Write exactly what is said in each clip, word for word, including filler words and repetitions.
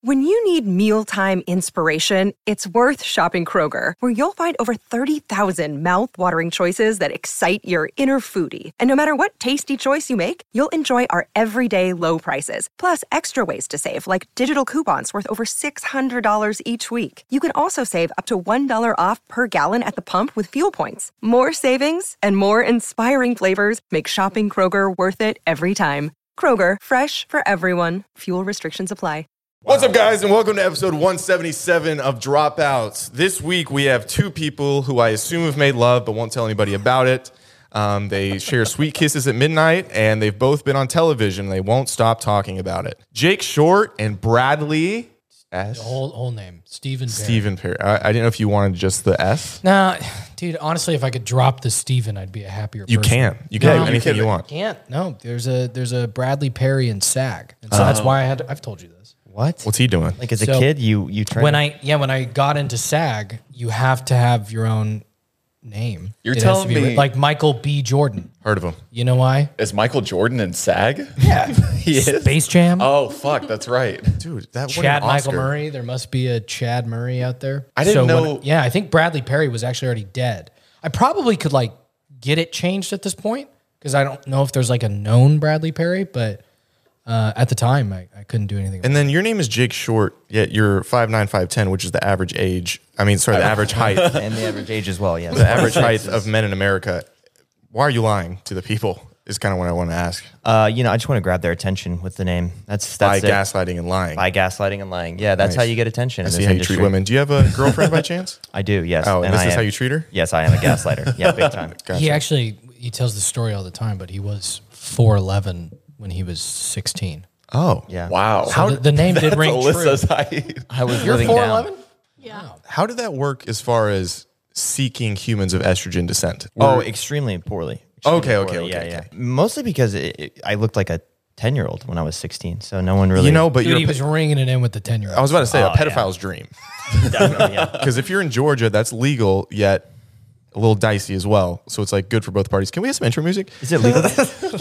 When you need mealtime inspiration, it's worth shopping Kroger, where you'll find over thirty thousand mouth-watering choices that excite your inner foodie. And no matter what tasty choice you make, you'll enjoy our everyday low prices, plus extra ways to save, like digital coupons worth over six hundred dollars each week. You can also save up to one dollar off per gallon at the pump with fuel points. More savings and more inspiring flavors make shopping Kroger worth it every time. Kroger, fresh for everyone. Fuel restrictions apply. What's up, guys, and welcome to episode one seventy-seven of Dropouts. This week, we have two people who I assume have made love but won't tell anybody about it. Um, they share sweet kisses at midnight, and they've both been on television. They won't stop talking about it. Jake Short and Bradley S. The whole, whole name, Stephen Perry. Stephen Perry. I, I didn't know if you wanted just the S. Nah, dude, honestly, if I could drop the Stephen, I'd be a happier You person. can. You can No, do anything you want. Can't. No, there's a there's a Bradley Perry in SAG. And so that's why I had to, I've told you this. What? What's he doing? Like as a So, kid, you you trained? When I yeah, when I got into SAG, you have to have your own name. You're It has telling to be me- writ- like Michael B. Jordan. Heard of him. You know why? Is Michael Jordan in SAG? Yeah. He is? Space Jam. Oh, fuck, that's right. Dude, that won Chad an Michael Oscar. Murray. There must be a Chad Murray out there. I didn't when- know- yeah, I think Bradley Perry was actually already dead. I probably could like get it changed at this point because I don't know if there's like a known Bradley Perry, but uh, at the time I, I couldn't do anything. And then your name is Jake Short, yet you're five nine, five ten, which is the average age. I mean, sorry, the average height. and the average age as well. Yeah, The average height of men in America. Why are you lying to the people is kind of what I want to ask. Uh, you know, I just want to grab their attention with the name. That's By that's it. gaslighting and lying. By gaslighting and lying. Yeah, that's Nice. how you get attention. I in see this how you industry. treat women. Do you have a girlfriend by chance? I do. Yes. Oh, and this I is am- how you treat her? Yes, I am a gaslighter. Yeah, big time. Gotcha. He actually he tells the story all the time, but he was four eleven when he was sixteen. Oh, Yeah. Wow. So the, the name did ring Alyssa's true. height. I was You're living four down. eleven? Yeah. How did that work as far as seeking humans of estrogen descent? Oh, Were- extremely poorly. Okay, Extremely okay, poorly. okay, Yeah, okay. yeah. Mostly because it, it, I looked like a ten-year-old when I was sixteen, so no one really. you know, but Dude, you're. he a was pe- ringing it in with the ten year old. I was about to say Oh, a pedophile's dream. definitely, yeah. Because if you're in Georgia, that's legal, yet a little dicey as well. So it's like good for both parties. Can we have some intro music? Is it legal?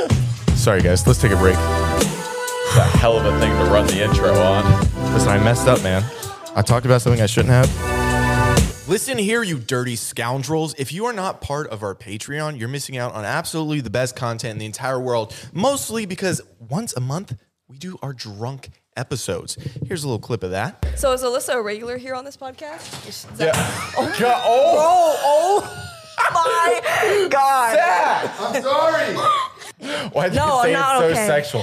Sorry, guys. Let's take a break. It's a hell of a thing to run the intro on. Listen, I messed up, man. I talked about something I shouldn't have. Listen here, you dirty scoundrels. If you are not part of our Patreon, you're missing out on absolutely the best content in the entire world. Mostly because once a month, we do our drunk episodes. Here's a little clip of that. So is Alyssa a regular here on this podcast? Is that- Oh, God. Oh, Oh, oh my God. I'm sorry. why did No, you say I'm not it's so okay. sexual?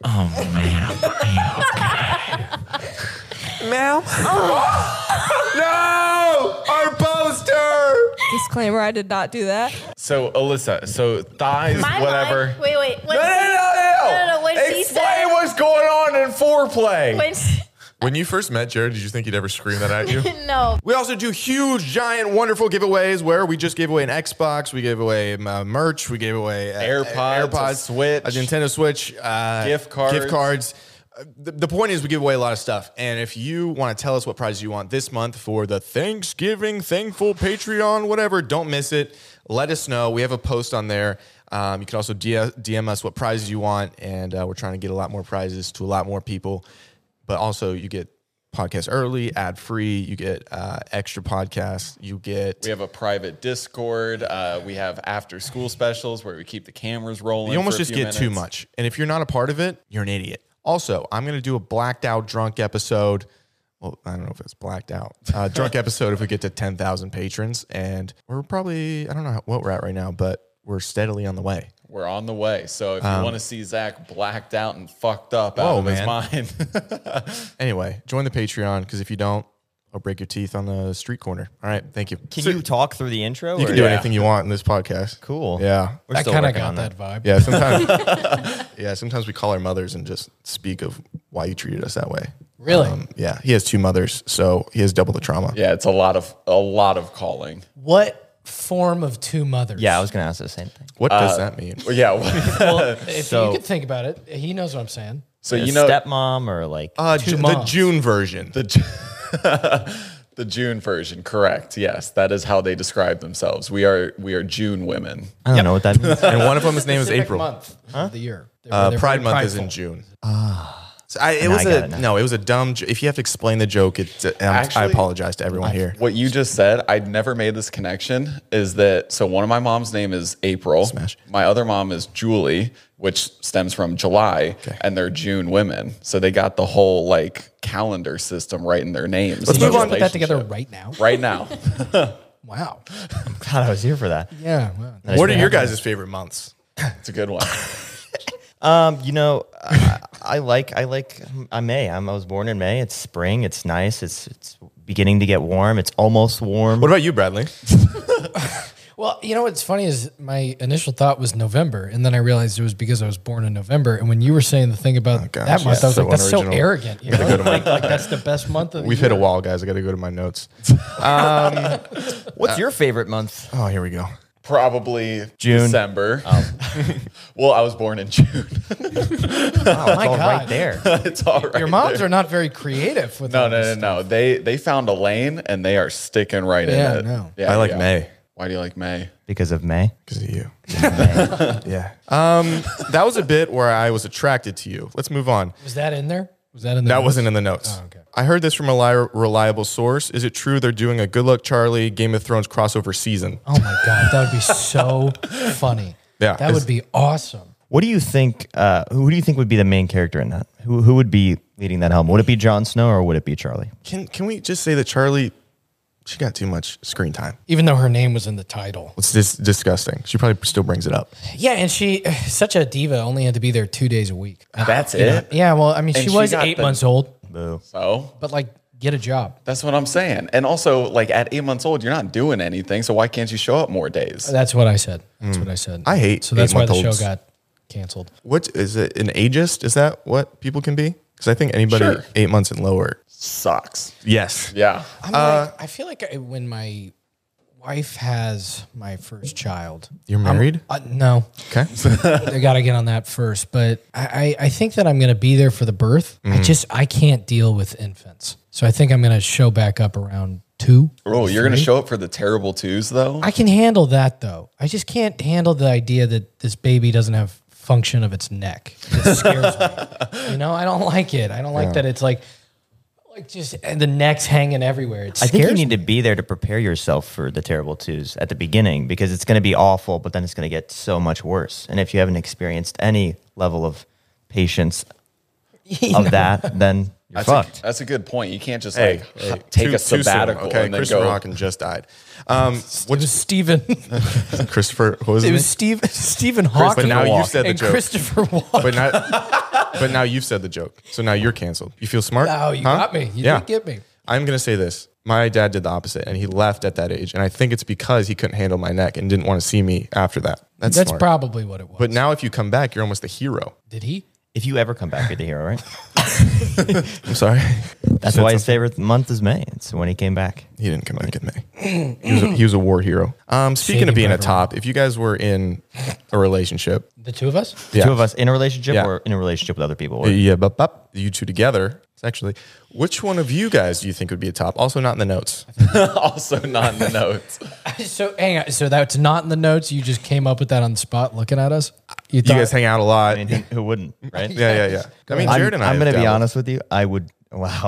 Ma'am? No! Our poster! Disclaimer, I did not do that. So, Alyssa, so thighs, My whatever. mind- wait, wait. When No, no, no, no, No, no, no, when she Explain said- what's going on in foreplay. When she- When you first met Jared, did you think he'd ever scream that at you? no. We also do huge, giant, wonderful giveaways where we just gave away an Xbox, we gave away uh, merch, we gave away uh, AirPods, AirPods, a Switch. a Nintendo Switch, uh, Gift cards. gift cards. Uh, The, the point is, we give away a lot of stuff, and if you want to tell us what prizes you want this month for the Thanksgiving Thankful Patreon, whatever, don't miss it. Let us know. We have a post on there. Um, you can also D M us what prizes you want, and uh, we're trying to get a lot more prizes to a lot more people. But also, you get podcasts early, ad free. You get uh, extra podcasts. You get. We have a private Discord. Uh, we have after school specials where we keep the cameras rolling. You almost for a just few get too minutes. much. And if you're not a part of it, you're an idiot. Also, I'm going to do a blacked out drunk episode. Well, I don't know if it's blacked out. Uh, drunk episode if we get to ten thousand patrons. And we're probably, I don't know how, what we're at right now, but we're steadily on the way. We're on the way. So if you want to see Zach blacked out and fucked up Um, Whoa, out of man. his mind, Anyway, join the Patreon because if you don't, I'll break your teeth on the street corner. All right. Thank you. Can you talk through the intro? You or- can do Yeah. anything you want in this podcast. Cool. Yeah. We're I still kind of working got on that vibe. Yeah. Sometimes, yeah. Sometimes we call our mothers and just speak of why you treated us that way. Really? Um, yeah. He has two mothers, so he has double the trauma. yeah, it's a lot of a lot of calling. What form of two mothers? Yeah, I was going to ask the same thing. What does that mean? Well, yeah. Well, if So- you could think about it, he knows what I'm saying. So A you know stepmom or like Uh, Two Ju- the moms. June version. the Ju- the June version, correct? Yes, that is how they describe themselves. We are we are June women. I don't know what that means. and one of them, his name is Specific April. month of the year. They're- Uh, they're Pride very Month is prideful. in June. So I, it No, was I got a it now. no. It was a dumb. jo- If you have to explain the joke, it, um, I Actually, apologize to everyone here. What you just said, I'd never made this connection. Is that so? One of my mom's name is April. Smash. My other mom is Julie, which stems from July, and they're June women. So they got the whole like calendar system right in their names. Let's So you move just on. put that together Relationship. right now. Right now. Wow. God, I was here for that. Yeah. Wow. What are your guys' favorite months? It's a good one. Um, you know, I, I like I like I May. I'm, I was born in May. It's spring. It's nice. It's it's beginning to get warm. It's almost warm. What about you, Bradley? Well, you know what's funny is my initial thought was November, and then I realized it was because I was born in November. And when you were saying the thing about Oh, gosh, that month, yeah, I was so like, "That's so unoriginal. arrogant." You know? go to my- like, like that's the best month of the We've year. hit a wall, guys. I got to go to my notes. What's your favorite month? Oh, here we go. Probably June. December. Well, I was born in June. Oh my All god! right there. It's all right. Your moms there. are not very creative with No, all no, this no, no. They they found a lane and they are sticking right Yeah, in it. no. Yeah, I like yeah. May Why do you like May? Because of May. because of you. Yeah. Um, that was a bit where I was attracted to you. Let's move on. Was that in there? Was that in there? That wasn't in the notes. Oh, okay. I heard this from a li- reliable source. Is it true they're doing a Good Luck Charlie Game of Thrones crossover season? Oh my god, that would be so funny. Yeah, that it's- would be awesome. What do you think? Uh, who do you think would be the main character in that? Who who would be leading that helm? Would it be Jon Snow or would it be Charlie? Can Can we just say that Charlie, she got too much screen time? Even though her name was in the title. It's just disgusting. She probably still brings it up. Yeah, and she, such a diva, only had to be there two days a week. That's You know? it. Yeah, well, I mean, And she she was got eight the- months old, Boo. So but like, get a job. that's what I'm saying. And also, like at eight months old, you're not doing anything. So why can't you show up more days? That's what I said. That's what I said. I hate So that's why the show eight-month-olds. got canceled. What is it? An ageist? Is that what people can be? Because I think anybody Sure. eight months and lower. Sucks. Yes. Yeah. I'm like, I feel like I, when my wife has my first child, You're I'm- married? uh, no, Okay. I got to get on that first. But I, I I think that I'm going to be there for the birth. I just I can't deal with infants, so I think I'm going to show back up around two. Oh, you're gonna show up for the terrible twos though? I can handle that though. I just can't handle the idea that this baby doesn't have function of its neck. It scares me. You know, I don't like it. I don't like that it's like like just and the neck's hanging everywhere. It I scares think you need me. to be there to prepare yourself for the terrible twos at the beginning because it's going to be awful, but then it's going to get so much worse. And if you haven't experienced any level of patience of that, then you're That's fucked. a, that's a good point. You can't just Hey, like hey, h- take too- a too soon, sabbatical Okay, and then Christopher go. Hawkins just died. Um, It was Stephen. Christopher, what was It his was name? Steve, Stephen Hawking. But now you've said the and joke. Christopher Walken. But now, but now you've said the joke, so now you're canceled. You feel smart? Oh, you Huh? got me. You yeah. did get me. I'm gonna say this. My dad did the opposite, and he left at that age, and I think it's because he couldn't handle my neck and didn't want to see me after that. That's That's smart. probably what it was. But now, if you come back, you're almost a hero. did he? If you ever come back, you're the hero, right? I'm sorry. That's why his favorite month is May. It's when he came back. He didn't come back in May. He was a, he was a war hero. Um, speaking Saving of being a Private top, if you guys were in a relationship, The two of us? The Yeah. two of us in a relationship Yeah. or in a relationship with other people? Or- yeah, but, but you two together, sexually, which one of you guys do you think would be a top? Also, not in the notes. Also not in the notes. So hang on. So that's not in the notes. You just came up with that on the spot, looking at us. You, You thought, guys hang out a lot. I mean, who, who wouldn't, right? yeah, yeah, yeah. I mean, I'm, Jared and I. I'm have going to be dabbled. honest with you. I would. Wow.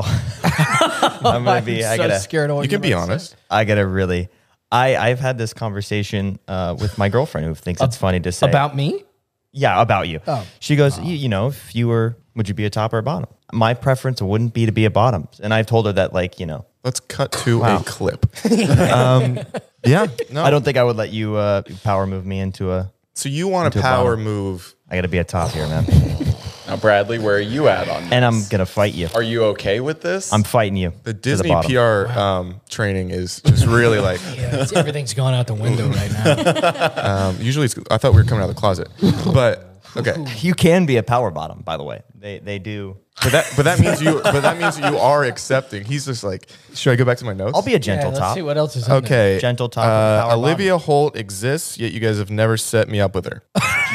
I'm going to be. I so gotta. scared of what You can you're be about to honest. say. I gotta really. I I've had this conversation uh, with my girlfriend who thinks it's funny to say About me? Yeah, about you. Oh. She goes, you, you know, if you were, would you be a top or a bottom? My preference wouldn't be to be a bottom, and I've told her that, like, you know, Let's cut to Wow. a clip. um, yeah, no. I don't think I would let you uh, power move me into a. So you want Into a a power bottom. move? I gotta be a top here, man, Now, Bradley, where are you at on this? and I'm gonna fight you. Are you okay with this? I'm fighting you. The to Disney bottom. P R um, training is just really like. Yeah, it's- everything's going out the window right now. Um, usually, it's, I thought we were coming out of the closet, but okay. You can be a power bottom, by the way. They they do. But that but that means you but that means you are accepting. He's just like, should I go back to my notes? I'll be a gentle yeah, let's top. see what else is in there. okay. Gentle top and Uh, power Olivia Holt exists, yet you guys have never set me up with her.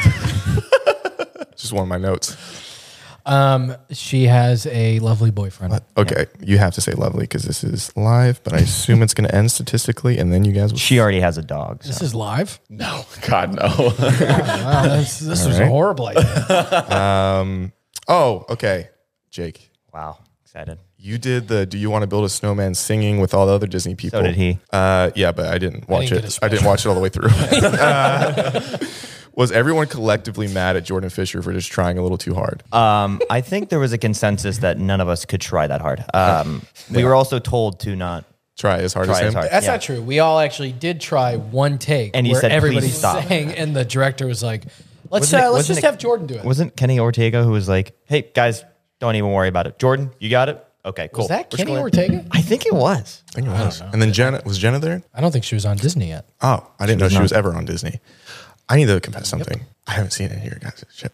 Just one of my notes. Um, she has a lovely boyfriend. Okay, you have to say lovely because this is live, but I assume it's going to end statistically, and then you guys will. She already has a dog. This So. is live? no, God, no. Wow, this, this was right. a horrible idea. Um. Oh, okay. Jake. Wow, excited. You did the Do You Want to Build a Snowman singing with all the other Disney people. So did he. Uh, yeah, but I didn't watch didn't get it. a I didn't watch it all the way through. uh, was everyone collectively mad at Jordan Fisher for just trying a little too hard? Um, I think there was a consensus that none of us could try that hard. Um, we were also told to not. Try as hard Try as him. as hard. That's Yeah. not true. We all actually did try one take, And he where said, everybody "Please stop." sang, and the director was like, "Let's Wasn't it- uh, let's wasn't just it- have Jordan do it." Wasn't Kenny Ortega who was like, "Hey guys, don't even worry about it. Jordan, you got it. Okay, cool." Was that We're Kenny going- Ortega? I think it was. I think it was. And then Jenna, was Jenna there? I don't think she was on Disney yet. Oh, I didn't know was she not. was ever on Disney. I need to confess something. I haven't seen it here, guys. Shit.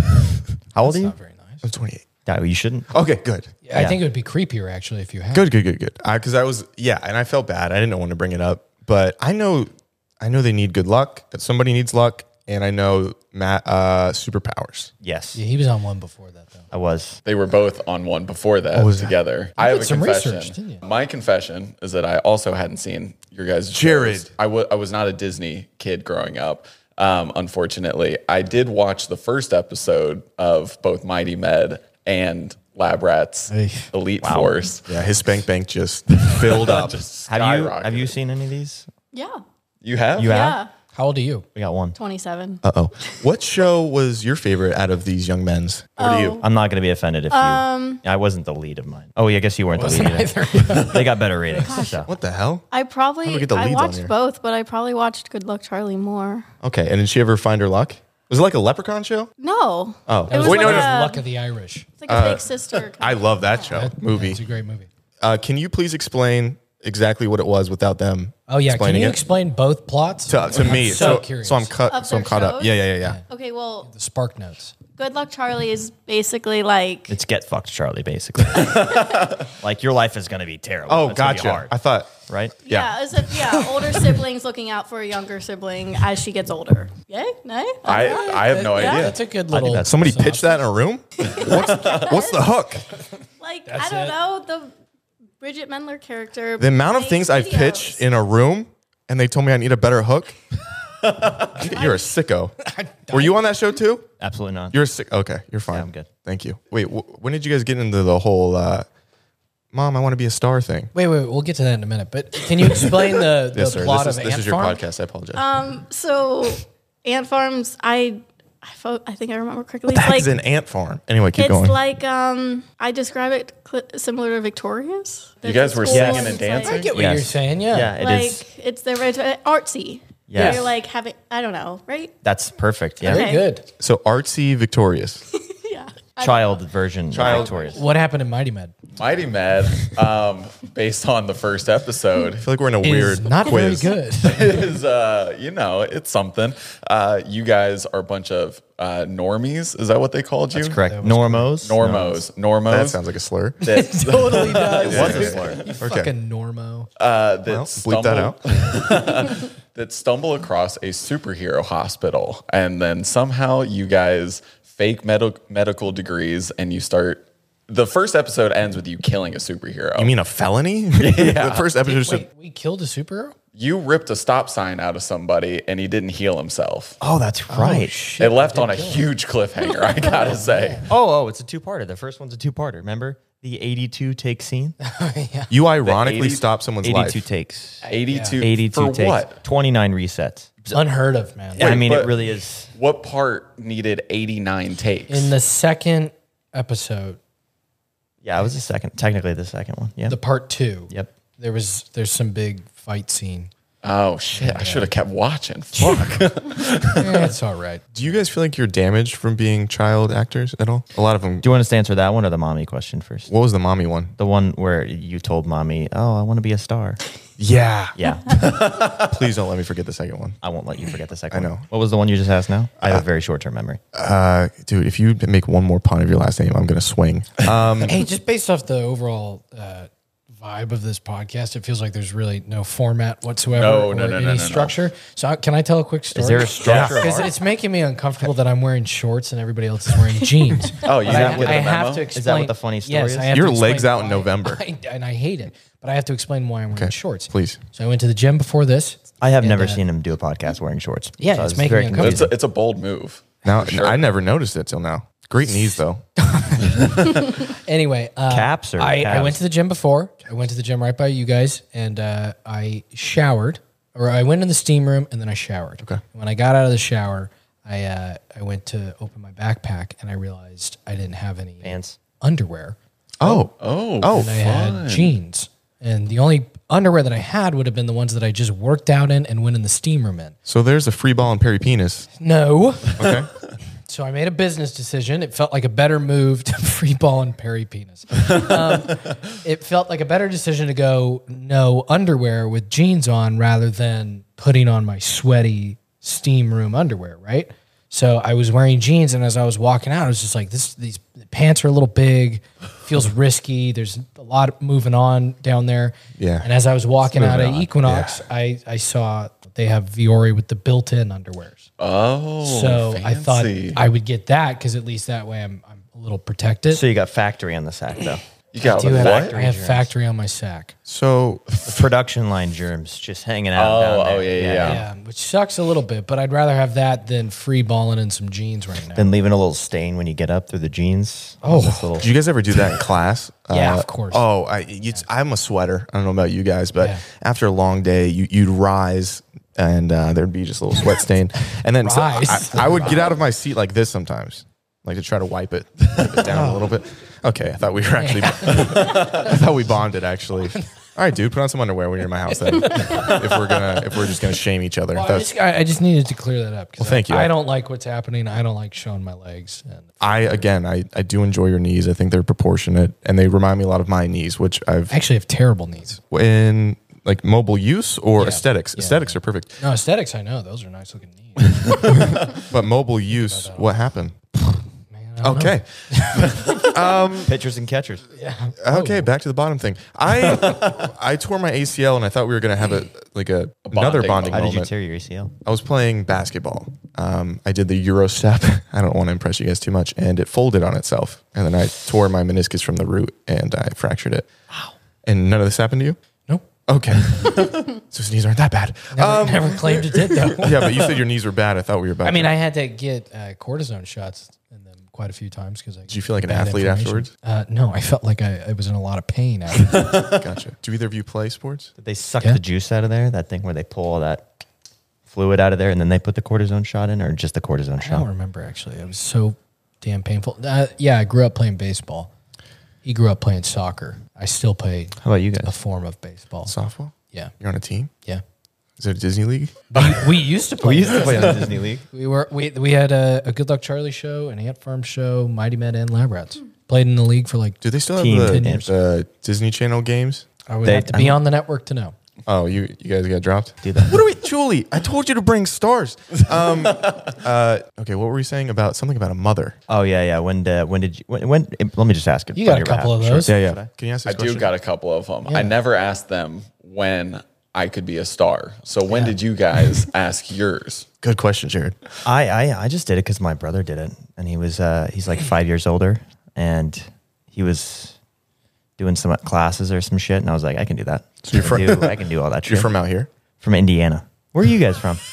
How old are you? Not very nice. I'm twenty-eight. Yeah, you shouldn't. Okay, good. Yeah, I Yeah. think it would be creepier actually if you had. Good, good, good, good. Because I was, yeah, and I felt bad. I didn't know when to bring it up, but I know, I know they need good luck. Somebody needs luck, and I know Matt uh, superpowers. Yes, Yeah, he was on one before that though. I was. They were both on one before that was that? together. I have did a some confession. research, didn't you? My confession is that I also hadn't seen your guys' Jared. shows. I wa- I was not a Disney kid growing up. Um, unfortunately, I did watch the first episode of both Mighty Med and Lab Rats Hey. Elite Force. Yeah, his spank bank just filled up. Just Have you skyrocketed. have you seen any of these? Yeah. You have? You have? Yeah. How old are you? We got one. twenty-seven. Uh oh. What show was your favorite out of these young men's? What do you? I'm not going to be offended if you. Um, I wasn't the lead of mine. Oh, yeah, I guess you weren't the lead either. they got better ratings. So. What the hell? I How do probably we get the I leads on watched here? both, but I probably watched Good Luck Charlie more. Okay, and did she ever find her luck? Was it like a leprechaun show? No. Oh. It was Wait, like no, no. a, Luck of the Irish. It's like a big sister. kind I of- love that show That- movie. It's a great movie. Uh, can you please explain exactly what it was without them? Oh yeah, can explaining you it? explain both plots? to, to me? so So, curious. so I'm cut. Of So I'm their caught up. shows? Yeah, yeah, yeah, yeah. Okay, well, The Spark Notes. Good Luck Charlie is basically like It's get fucked, Charlie, basically. like, your life is going to be terrible. Oh, It's gonna be gotcha. hard, I thought. right? yeah, as if yeah, older siblings looking out for a younger sibling as she gets older. Yay? Nay? I, I have no Yeah. idea. That's a good little. that's- Somebody synopsis. pitched that in a room. What's, what's the hook? Like That's I don't it. know the Bridget Mendler character. The amount of makes things I've videos. pitched in a room, and they told me I need a better hook. You're a sicko. Were you on that show too? Absolutely not. You're a sick. Okay, you're fine. I'm good. Thank you. Wait, wh- when did you guys get into the whole uh, "Mom, I want to be a star" thing? Wait, wait, we'll get to that in a minute. But can you explain the, the Yes, sir. plot This is, of this Ant is your Farm? podcast. I apologize. Um, so Ant Farms, I, I, fo- I think I remember correctly. what the It's heck like is an ant farm? Anyway, keep it's going. like um, I describe it cl- similar to Victoria's. You guys were School singing and it's dancing? I get what Yes. you're saying. Yeah. Yeah, it Like, is. like it's they're very artsy. Yes. They're like having I don't know, right? That's perfect. Yeah. Very Okay. good. So artsy, victorious. Yeah. Child version Child- of Victorious. What happened in Mighty Med? Mighty Med, um, based on the first episode, I feel like we're in a Is weird not quiz. very good. is uh, you know, it's something. Uh, you guys are a bunch of uh, normies. Is that what they called you? That's correct. Normos. Normos. Normos. That sounds like a slur. that, Totally does. it was a slur. You Okay. fucking Normo. Uh, that, Well, stumble, bleep that out. that stumble across a superhero hospital, and then somehow you guys fake med- medical degrees, and you start. The first episode ends with you killing a superhero. You mean a felony? The first episode is Wait, we killed a superhero? you ripped a stop sign out of somebody, and he didn't heal himself. Oh, that's right. Oh, shit. It left on a huge cliffhanger. I gotta say. Oh, oh, it's a two-parter. The first one's a two-parter. Remember the eighty-two take scene? you ironically eighty stop someone's eighty-two life. takes. eighty-two. eighty-two for takes. what? twenty-nine resets. Unheard of, man. I Wait, mean, it but- really is. What part needed eighty-nine takes? In the second episode, Yeah, it was the second. Technically, the second one. Yeah. the part two, Yep. there was there's some big fight scene. oh shit! I should have kept watching. Fuck. Eh, it's all right. Do you guys feel like you're damaged from being child actors at all? A lot of them. Do you want us to answer that one or the mommy question first? What was the mommy one? The one where you told mommy, "Oh, I want to be a star." Yeah. Yeah, Please don't let me forget the second one. I won't let you forget the second. I one. know. What was the one you just asked now? I have a very short-term memory. Uh, dude, if you make one more pun of your last name, I'm gonna swing. Um, Hey, just based off the overall uh, vibe of this podcast, it feels like there's really no format whatsoever No, or no, no, any no, no, no. structure. So uh, can I tell a quick story? Is there a structure? Because it's making me uncomfortable that I'm wearing shorts and everybody else is wearing jeans. Oh, you But didn't I, get the I memo? have to Is that explain. what the funny story yes, is? I have Your to legs explain out in why- November. I, and I hate it. But I have to explain why I'm wearing Okay, shorts. please. So I went to the gym before this. I have And, never uh, seen him do a podcast wearing shorts. Yeah, so I it's was making very me confused. It's a, it's a bold move. Now For sure. I never noticed it till now. Great knees though. Anyway, uh, Caps or I, I calves? went to the gym before. I went to the gym right by you guys, and uh, I showered, or I went in the steam room, and then I showered. Okay. When I got out of the shower, I uh, I went to open my backpack, and I realized I didn't have any Pants. underwear. Oh. Oh, Oh. And I had jeans, and the only underwear that I had would have been the ones that I just worked out in and went in the steam room in. So there's a free ball and Perry penis. No. Okay. So I made a business decision. It felt like a better move to free ball and Perry penis. Um, it felt like a better decision to go no underwear with jeans on rather than putting on my sweaty steam room underwear, right? So I was wearing jeans, and as I was walking out, I was just like, "This, these pants are a little big, feels risky. There's a lot moving on down there." Yeah. And as I was walking out of moving on. Equinox, I, I saw they have Viore with the built-in underwears. Oh, So I thought fancy. I would get that because at least that way I'm, I'm a little protected. So you got factory on the sack though. You got Do what? have, I have factory on my sack. So The production line germs just hanging out. Oh, down there. oh, yeah, yeah, yeah. Yeah, which sucks a little bit, but I'd rather have that than free balling in some jeans right now. Then leaving a little stain when you get up through the jeans. Oh. This little, did you guys ever do that in class? Yeah, of course. Oh, I, it's, I'm a sweater. I don't know about you guys, but Yeah. after a long day, you, you'd rise and uh, there'd be just a little sweat stain. And then so Rise. I, I would get out of my seat like this sometimes, like to try to wipe it, wipe it down a little bit. Okay, I thought we were actually, I thought we bonded actually. All right, dude, put on some underwear when you're in my house then. if we're gonna, if we're just gonna shame each other. Well, I, That's, just, I, I just needed to clear that up. 'cause Well, thank I, you. I don't like what's happening. I don't like showing my legs. And I again, I, I do enjoy your knees. I think they're proportionate and they remind me a lot of my knees, which I've I actually have terrible knees. in like mobile use or Yeah. aesthetics. Yeah. Aesthetics are perfect, No, aesthetics, I know. Those are nice looking knees. but mobile use, what happened? Man, I don't know. Okay. pitchers and catchers. Okay, back to the bottom thing. I I tore my A C L and I thought we were gonna have a like a, another bonding bonding How did moment. you tear your A C L? I was playing basketball. Um, I did the Euro step. I don't want to impress you guys too much, and it folded on itself, and then I tore my meniscus from the root and I fractured it. Wow! And none of this happened to you? Nope. Okay. So his knees aren't that bad. Never, never claimed it did, though. Yeah, but you said your knees were bad. I thought we were bad. I mean, I had to get uh, cortisone shots in them quite a few times because I. Did you feel like an athlete afterwards? Uh, no, I felt like I, I was in a lot of pain after. Gotcha. Do either of you play sports? Did they suck Yeah. the juice out of there? That thing where they pull all that fluid out of there and then they put the cortisone shot in, or just the cortisone I don't shot? remember actually. It was so damn painful. Uh, yeah, I grew up playing baseball. He grew up playing soccer. I still play How about you a guys? form of baseball. Softball? Yeah, You're on a team? yeah. Is it a Disney league? We, we used to play. We used to play on the Disney League. We were we we had a, a Good Luck Charlie show, an Ant Farm show, Mighty Men, and Lab Rats. Played in the league for like. Do they still have Team the, Disney. the Disney Channel games? I would They- have to be on the network to know. Oh, you you guys got dropped? Do that. What are we, Julie? I told you to bring stars. Um, uh, okay, what were we saying about something about a mother? Oh yeah, yeah. When uh, when did you? When, when? Let me just ask it. You got on a your couple behalf. of those. Yeah, yeah. Can you ask this I question? do got a couple of them. Yeah. I never asked them when I could be a star. So when Yeah. did you guys ask yours? Good question, Jared. I, I I just did it because my brother did it, and he was uh, he's like five years older, and he was doing some classes or some shit, and I was like, I can do that. So you're I, can from- do, I can do all that shit. You're from out here? From Indiana. Where are you guys from?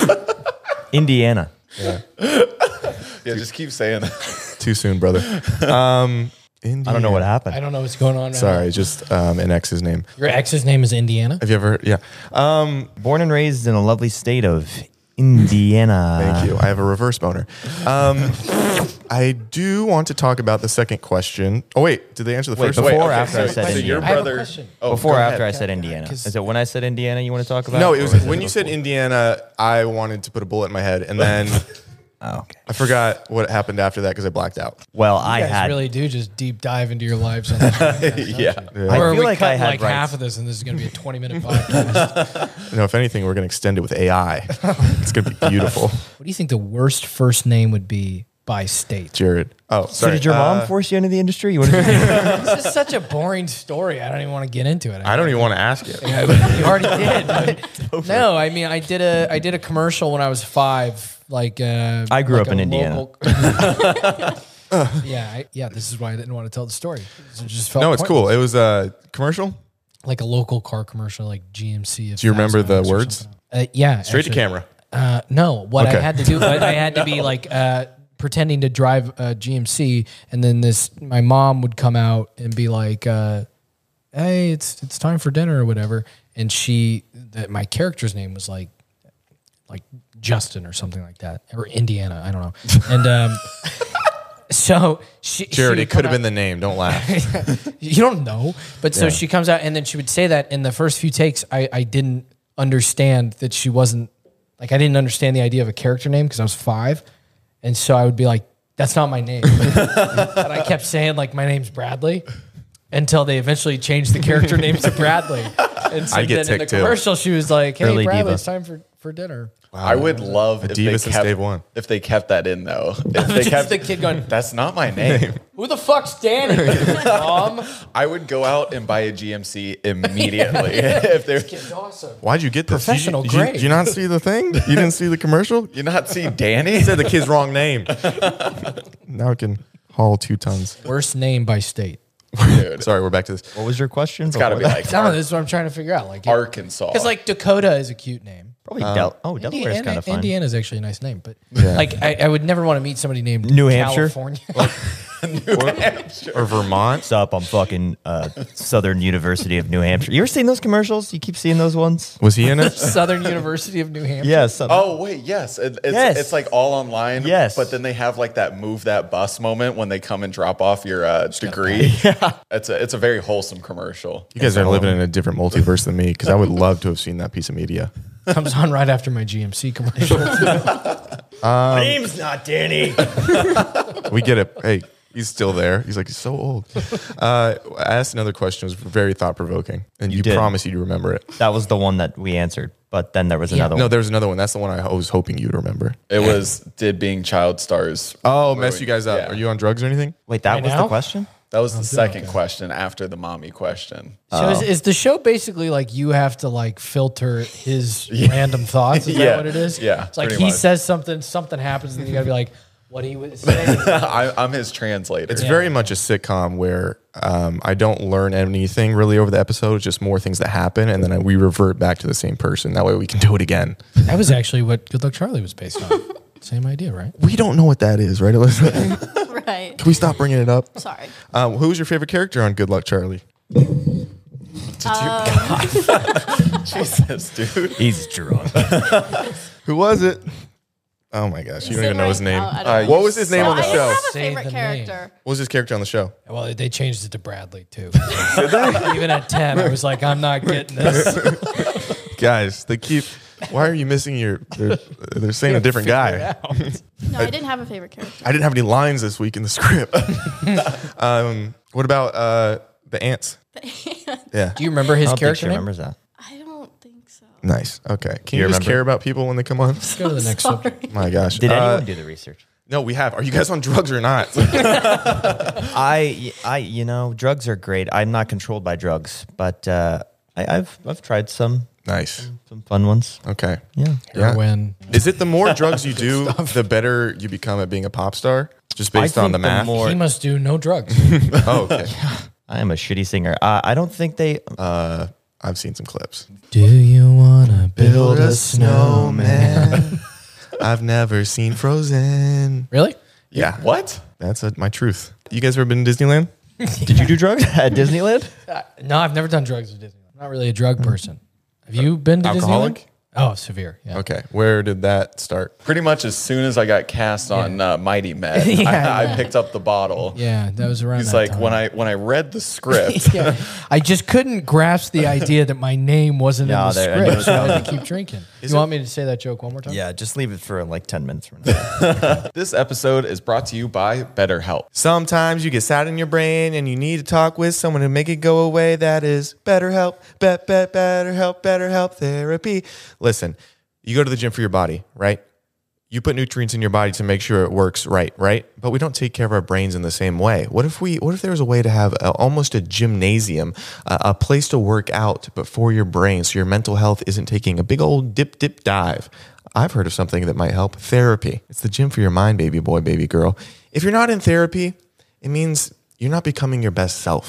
Indiana. Yeah, just keep saying that. Too soon, brother. Um, I don't know what happened. I don't know what's going on. Right Sorry, just um, an ex's name. now. Your ex's name is Indiana. Have you ever heard? Yeah. Um, Born and raised in a lovely state of Indiana. thank you. I have a reverse boner. Um, I do want to talk about the second question. Oh, wait. Did they answer the Wait, first before one? or after I said so your Indiana? I have a brother. question. Oh, Before go or ahead. after I said Indiana? 'cause- Is it when I said Indiana you want to talk about? No, or it was was when you said before? Indiana, I wanted to put a bullet in my head. And then Oh, okay. I forgot what happened after that because I blacked out. Well, I You guys had. really do just deep dive into your lives. On that. Yeah. I Or feel we like cut I had like rights. half of this, and this is going to be a twenty-minute podcast. You know, if anything, we're going to extend it with A I. It's going to be beautiful. What do you think the worst first name would be by state? Jared. Oh, So sorry. did your mom Uh, force you into the industry? You want to This is such a boring story. I don't even want to get into it. I don't even want to ask you. Yeah, you already did. but- no, I mean, I did a I did a commercial when I was five. Like uh, I grew like up in a Indiana. local- yeah, I, yeah. This is why I didn't want to tell the story. It just felt No, it's pointless. cool. It was a commercial. Like a local car commercial, like G M C. Do you remember the words? Uh, yeah, Straight to actually. camera. Uh, no, what I Okay. had to do, what I had to be like uh, pretending to drive a G M C, and then this my mom would come out and be like, uh, "Hey, it's it's time for dinner or whatever." And she, that my character's name was like, like Justin or something like that, or Indiana, I don't know. And um, so she, Jared, she it could have been the name. Don't laugh. you don't know, but so she comes out, and then she would say that in the first few takes, I I didn't understand that she wasn't like I didn't understand the idea of a character name because I was five, and so I would be like, "That's not my name," and I kept saying like, "My name's Bradley." Until they eventually changed the character name to Bradley. And so I get then in the ticked too. commercial, she was like, hey, Early Bradley, diva. it's time for, for dinner. I would love if diva they since kept day one. if they kept that in though. If they Just kept the kid going, that's not my name. who the fuck's Danny? Mom? I would go out and buy a G M C immediately if they're. Kid's awesome. Why'd you get this? Professional Did you, grade. Did you not see the thing? You didn't see the commercial? You not see Danny? He said the kid's wrong name. Now it can haul two tons. Worst name by state. Dude, Sorry, we're back to this. What was your question? it's got to be like I don't know. This is what I'm trying to figure out. Like, Arkansas. because like Dakota is a cute name. Probably Del- oh, Delaware is Indiana, kind of fun. Indiana is actually a nice name, but Yeah. like I, I would never want to meet somebody named New Hampshire? California. Or Vermont. What's up? I'm fucking uh, Southern University of New Hampshire. You ever seen those commercials? You keep seeing those ones? Was he in it? Southern University of New Hampshire. Yeah. Southern. Oh wait, yes. It, it's, Yes. it's like all online. Yes. But then they have like that move that bus moment when they come and drop off your uh, degree. Yeah. It's a it's a very wholesome commercial. You guys are living in a different multiverse than me because I would love to have seen that piece of media. Comes on right after my G M C commercial. My name's not Danny. We get it. Hey, he's still there. He's like, he's so old. Uh, I asked another question. It was very thought provoking. And you, did. promised you'd remember it. That was the one that we answered, but then there was another No, one. there was another one. That's the one I was hoping you'd remember. It was did being child stars. Oh, ruin- mess you guys up. Yeah. Are you on drugs or anything? Wait, that Right was now? the question? That was the second question after the mommy question. So is, is the show basically like you have to like filter his random thoughts? Is Yeah. that what it is? Yeah, It's like pretty he much. says something, something happens, and then you gotta be like, what he was saying. I, I'm his translator. It's very much a sitcom where um, I don't learn anything really over the episode. It's just more things that happen, and then I, we revert back to the same person. That way we can do it again. That was actually what Good Luck Charlie was based on. Same idea, right? We don't know what that is, right, Elizabeth? Can Right. we stop bringing it up? Sorry. Um, who was your favorite character on Good Luck Charlie? Jesus, dude. He's drunk. Who was it? Oh my gosh, you don't even know his name. Oh, I don't Uh, know. What was his name Well, on the I show? didn't have a Say favorite the name. character. What was his character on the show? Well, they changed it to Bradley too. Even at ten, I was like, I'm not getting this. Guys, they keep. Why are you missing your? They're, they're saying a different guy. No, I didn't have a favorite character. I didn't have any lines this week in the script. um, what about uh, the ants? Yeah, Do you remember his I don't think character she name? remembers that. I don't think so. nice. Okay, can you, You just remember? care about people when they come on? Let's go to the next subject. My gosh, Did Uh, anyone do the research? No, we have. Are you guys on drugs or not? I, I, you know, drugs are great. I'm not controlled by drugs, but uh, I, I've I've tried some Nice. some fun ones. Okay. Yeah. Yeah. Heroin. Is it the more drugs you do, the better you become at being a pop star? Just based I on think the math. more- He must do no drugs. Oh, okay. I am a shitty singer. Uh, I don't think they. Uh, I've seen some clips. Do you wanna build a snowman? I've never seen Frozen. Really? Yeah. What? That's a, my truth. You guys ever been to Disneyland? Did you do drugs at Disneyland? Uh, no, I've never done drugs at Disneyland. I'm not really a drug person. Have you been to Alcoholic? Disneyland? Oh, severe. Yeah. Okay. Where did that start? Pretty much as soon as I got cast on uh, Mighty Med, Yeah, I, yeah. I picked up the bottle. Yeah, that was around. He's that like, time. when I when I read the script, yeah, I just couldn't grasp the idea that my name wasn't No, in the there- I knew it script. was So I had to keep drinking. You want me to say that joke one more time? Yeah, just leave it for like ten minutes from now. this episode is brought to you by BetterHelp. Sometimes you get sad in your brain and you need to talk with someone to make it go away. That is BetterHelp. Bet, bet, BetterHelp, BetterHelp therapy. Listen, you go to the gym for your body, right? You put nutrients in your body to make sure it works right, right? But we don't take care of our brains in the same way. What if we? What if there was a way to have a, almost a gymnasium, a, a place to work out, but for your brain, so your mental health isn't taking a big old dip, dip, dive? I've heard of something that might help. Therapy. It's the gym for your mind, baby boy, baby girl. If you're not in therapy, it means you're not becoming your best self.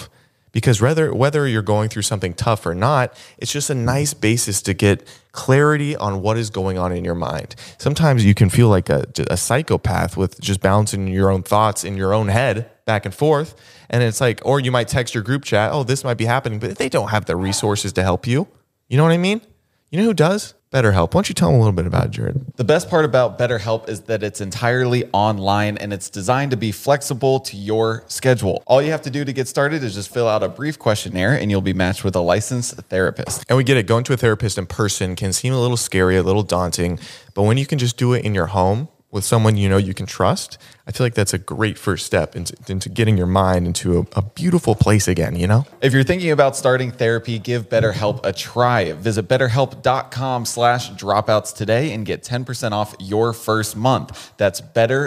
Because whether whether you're going through something tough or not, it's just a nice basis to get clarity on what is going on in your mind. Sometimes you can feel like a, a psychopath with just bouncing your own thoughts in your own head back and forth. And it's like, or you might text your group chat, oh, this might be happening, but they don't have the resources to help you. You know what I mean? You know who does? BetterHelp. Why don't you tell them a little bit about it, Jared? The best part about BetterHelp is that it's entirely online and it's designed to be flexible to your schedule. All you have to do to get started is just fill out a brief questionnaire and you'll be matched with a licensed therapist. And we get it. Going to a therapist in person can seem a little scary, a little daunting, but when you can just do it in your home with someone you know you can trust, I feel like that's a great first step into, into getting your mind into a, a beautiful place again, you know? If you're thinking about starting therapy, give BetterHelp a try. Visit betterhelp.com slash dropouts today and get ten percent off your first month. That's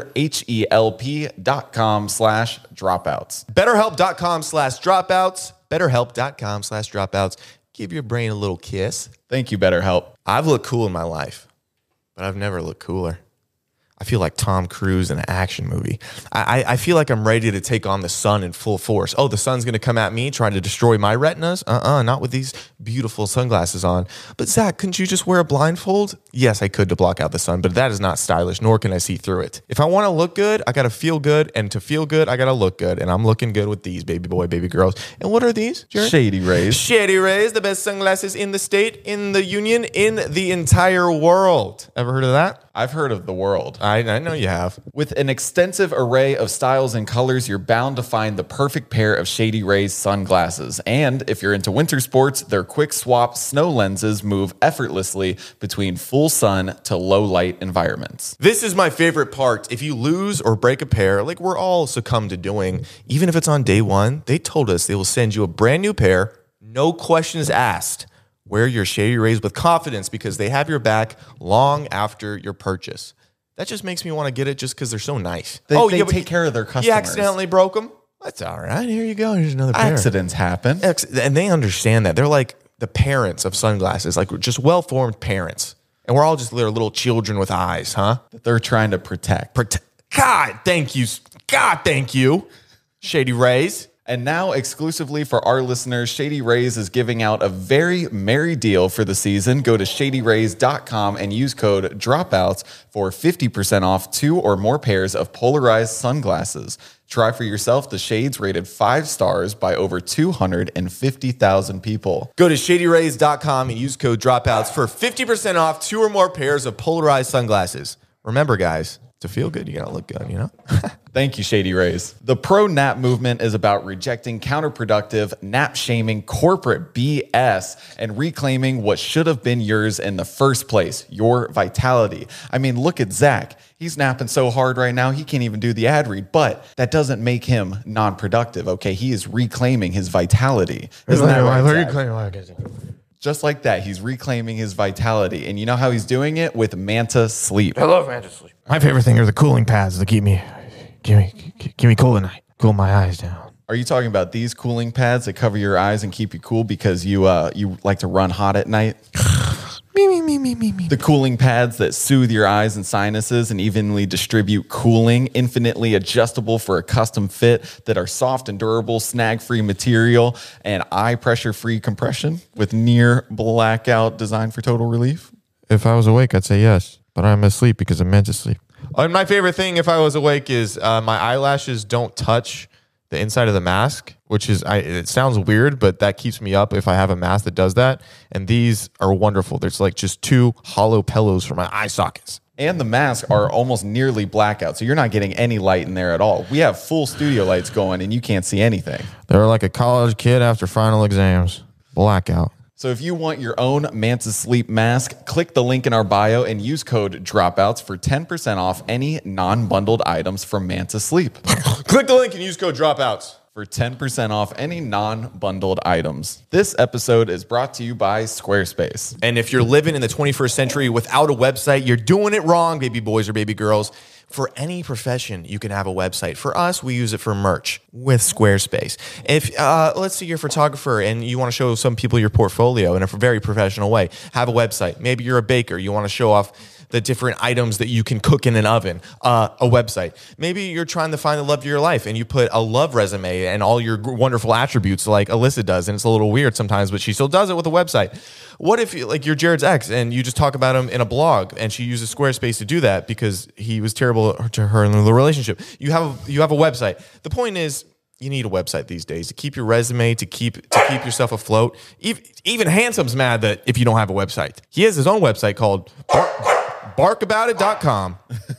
betterhelp.com slash dropouts. BetterHelp.com slash dropouts. BetterHelp.com slash dropouts. Give your brain a little kiss. Thank you, BetterHelp. I've looked cool in my life, but I've never looked cooler. I feel like Tom Cruise in an action movie. I, I feel like I'm ready to take on the sun in full force. Oh, the sun's going to come at me trying to destroy my retinas? Uh-uh, not with these beautiful sunglasses on. But Zach, couldn't you just wear a blindfold? Yes, I could to block out the sun, but that is not stylish, nor can I see through it. If I want to look good, I got to feel good, and to feel good, I got to look good, and I'm looking good with these, baby boy, baby girls. And what are these, Jared? Shady Rays. Shady Rays, the best sunglasses in the state, in the union, in the entire world. Ever heard of that? I've heard of the world. I, I know you have. With an extensive array of styles and colors, you're bound to find the perfect pair of Shady Rays sunglasses. And if you're into winter sports, their quick swap snow lenses move effortlessly between full sun to low light environments. This is my favorite part. If you lose or break a pair, like we're all succumb to doing, even if it's on day one, they told us they will send you a brand new pair, no questions asked. Wear your Shady Rays with confidence because they have your back long after your purchase. That just makes me want to get it just because they're so nice. They, oh, they yeah, but take care of their customers. You accidentally broke them? That's all right. Here you go. Here's another pair. Accidents happen. And they understand that. They're like the parents of sunglasses, like just well-formed parents. And we're all just little, little children with eyes, huh? That they're trying to protect. Prote- God, thank you. God, thank you. Shady Rays. And now, exclusively for our listeners, Shady Rays is giving out a very merry deal for the season. Go to shady rays dot com and use code DROPOUTS for fifty percent off two or more pairs of polarized sunglasses. Try for yourself the shades rated five stars by over two hundred fifty thousand people. Go to shady rays dot com and use code DROPOUTS for fifty percent off two or more pairs of polarized sunglasses. Remember, guys, to feel good, you gotta look good, you know? Thank you, Shady Rays. The pro-nap movement is about rejecting counterproductive, nap-shaming corporate B S and reclaiming what should have been yours in the first place, your vitality. I mean, look at Zach. He's napping so hard right now, he can't even do the ad read, but that doesn't make him non-productive, okay? He is reclaiming his vitality. Isn't that right, Zach? Just like that, he's reclaiming his vitality. And you know how he's doing it? With Manta Sleep. I love Manta Sleep. My favorite thing are the cooling pads that keep me, keep me, keep me cool at night. Cool my eyes down. Are you talking about these cooling pads that cover your eyes and keep you cool because you uh, you like to run hot at night? me, me, me, me, me, me. The cooling pads that soothe your eyes and sinuses and evenly distribute cooling, infinitely adjustable for a custom fit, that are soft and durable, snag-free material, and eye pressure-free compression with near blackout design for total relief? If I was awake, I'd say yes, but I'm asleep because I'm meant to sleep. And my favorite thing, if I was awake, is uh, my eyelashes don't touch the inside of the mask, which is, I, it sounds weird, but that keeps me up if I have a mask that does that. And these are wonderful. There's like just two hollow pillows for my eye sockets. And the masks are almost nearly blackout, so you're not getting any light in there at all. We have full studio lights going, and you can't see anything. They're like a college kid after final exams. Blackout. So if you want your own Manta Sleep mask, click the link in our bio and use code DROPOUTS for ten percent off any non-bundled items from Manta Sleep. Click the link and use code DROPOUTS for ten percent off any non-bundled items. This episode is brought to you by Squarespace. And if you're living in the twenty-first century without a website, you're doing it wrong, baby boys or baby girls. For any profession, you can have a website. For us, we use it for merch with Squarespace. If, uh, let's say you're a photographer and you want to show some people your portfolio in a very professional way, have a website. Maybe you're a baker. You want to show off the different items that you can cook in an oven, uh, a website. Maybe you're trying to find the love of your life and you put a love resume and all your wonderful attributes like Alyssa does. And it's a little weird sometimes, but she still does it with a website. What if you, like you're Jared's ex and you just talk about him in a blog and she uses Squarespace to do that because he was terrible to her in the relationship? You have a, you have a website. The point is, you need a website these days to keep your resume, to keep to keep yourself afloat. Even, even Handsome's mad that if you don't have a website. He has his own website called bark, bark about it dot com.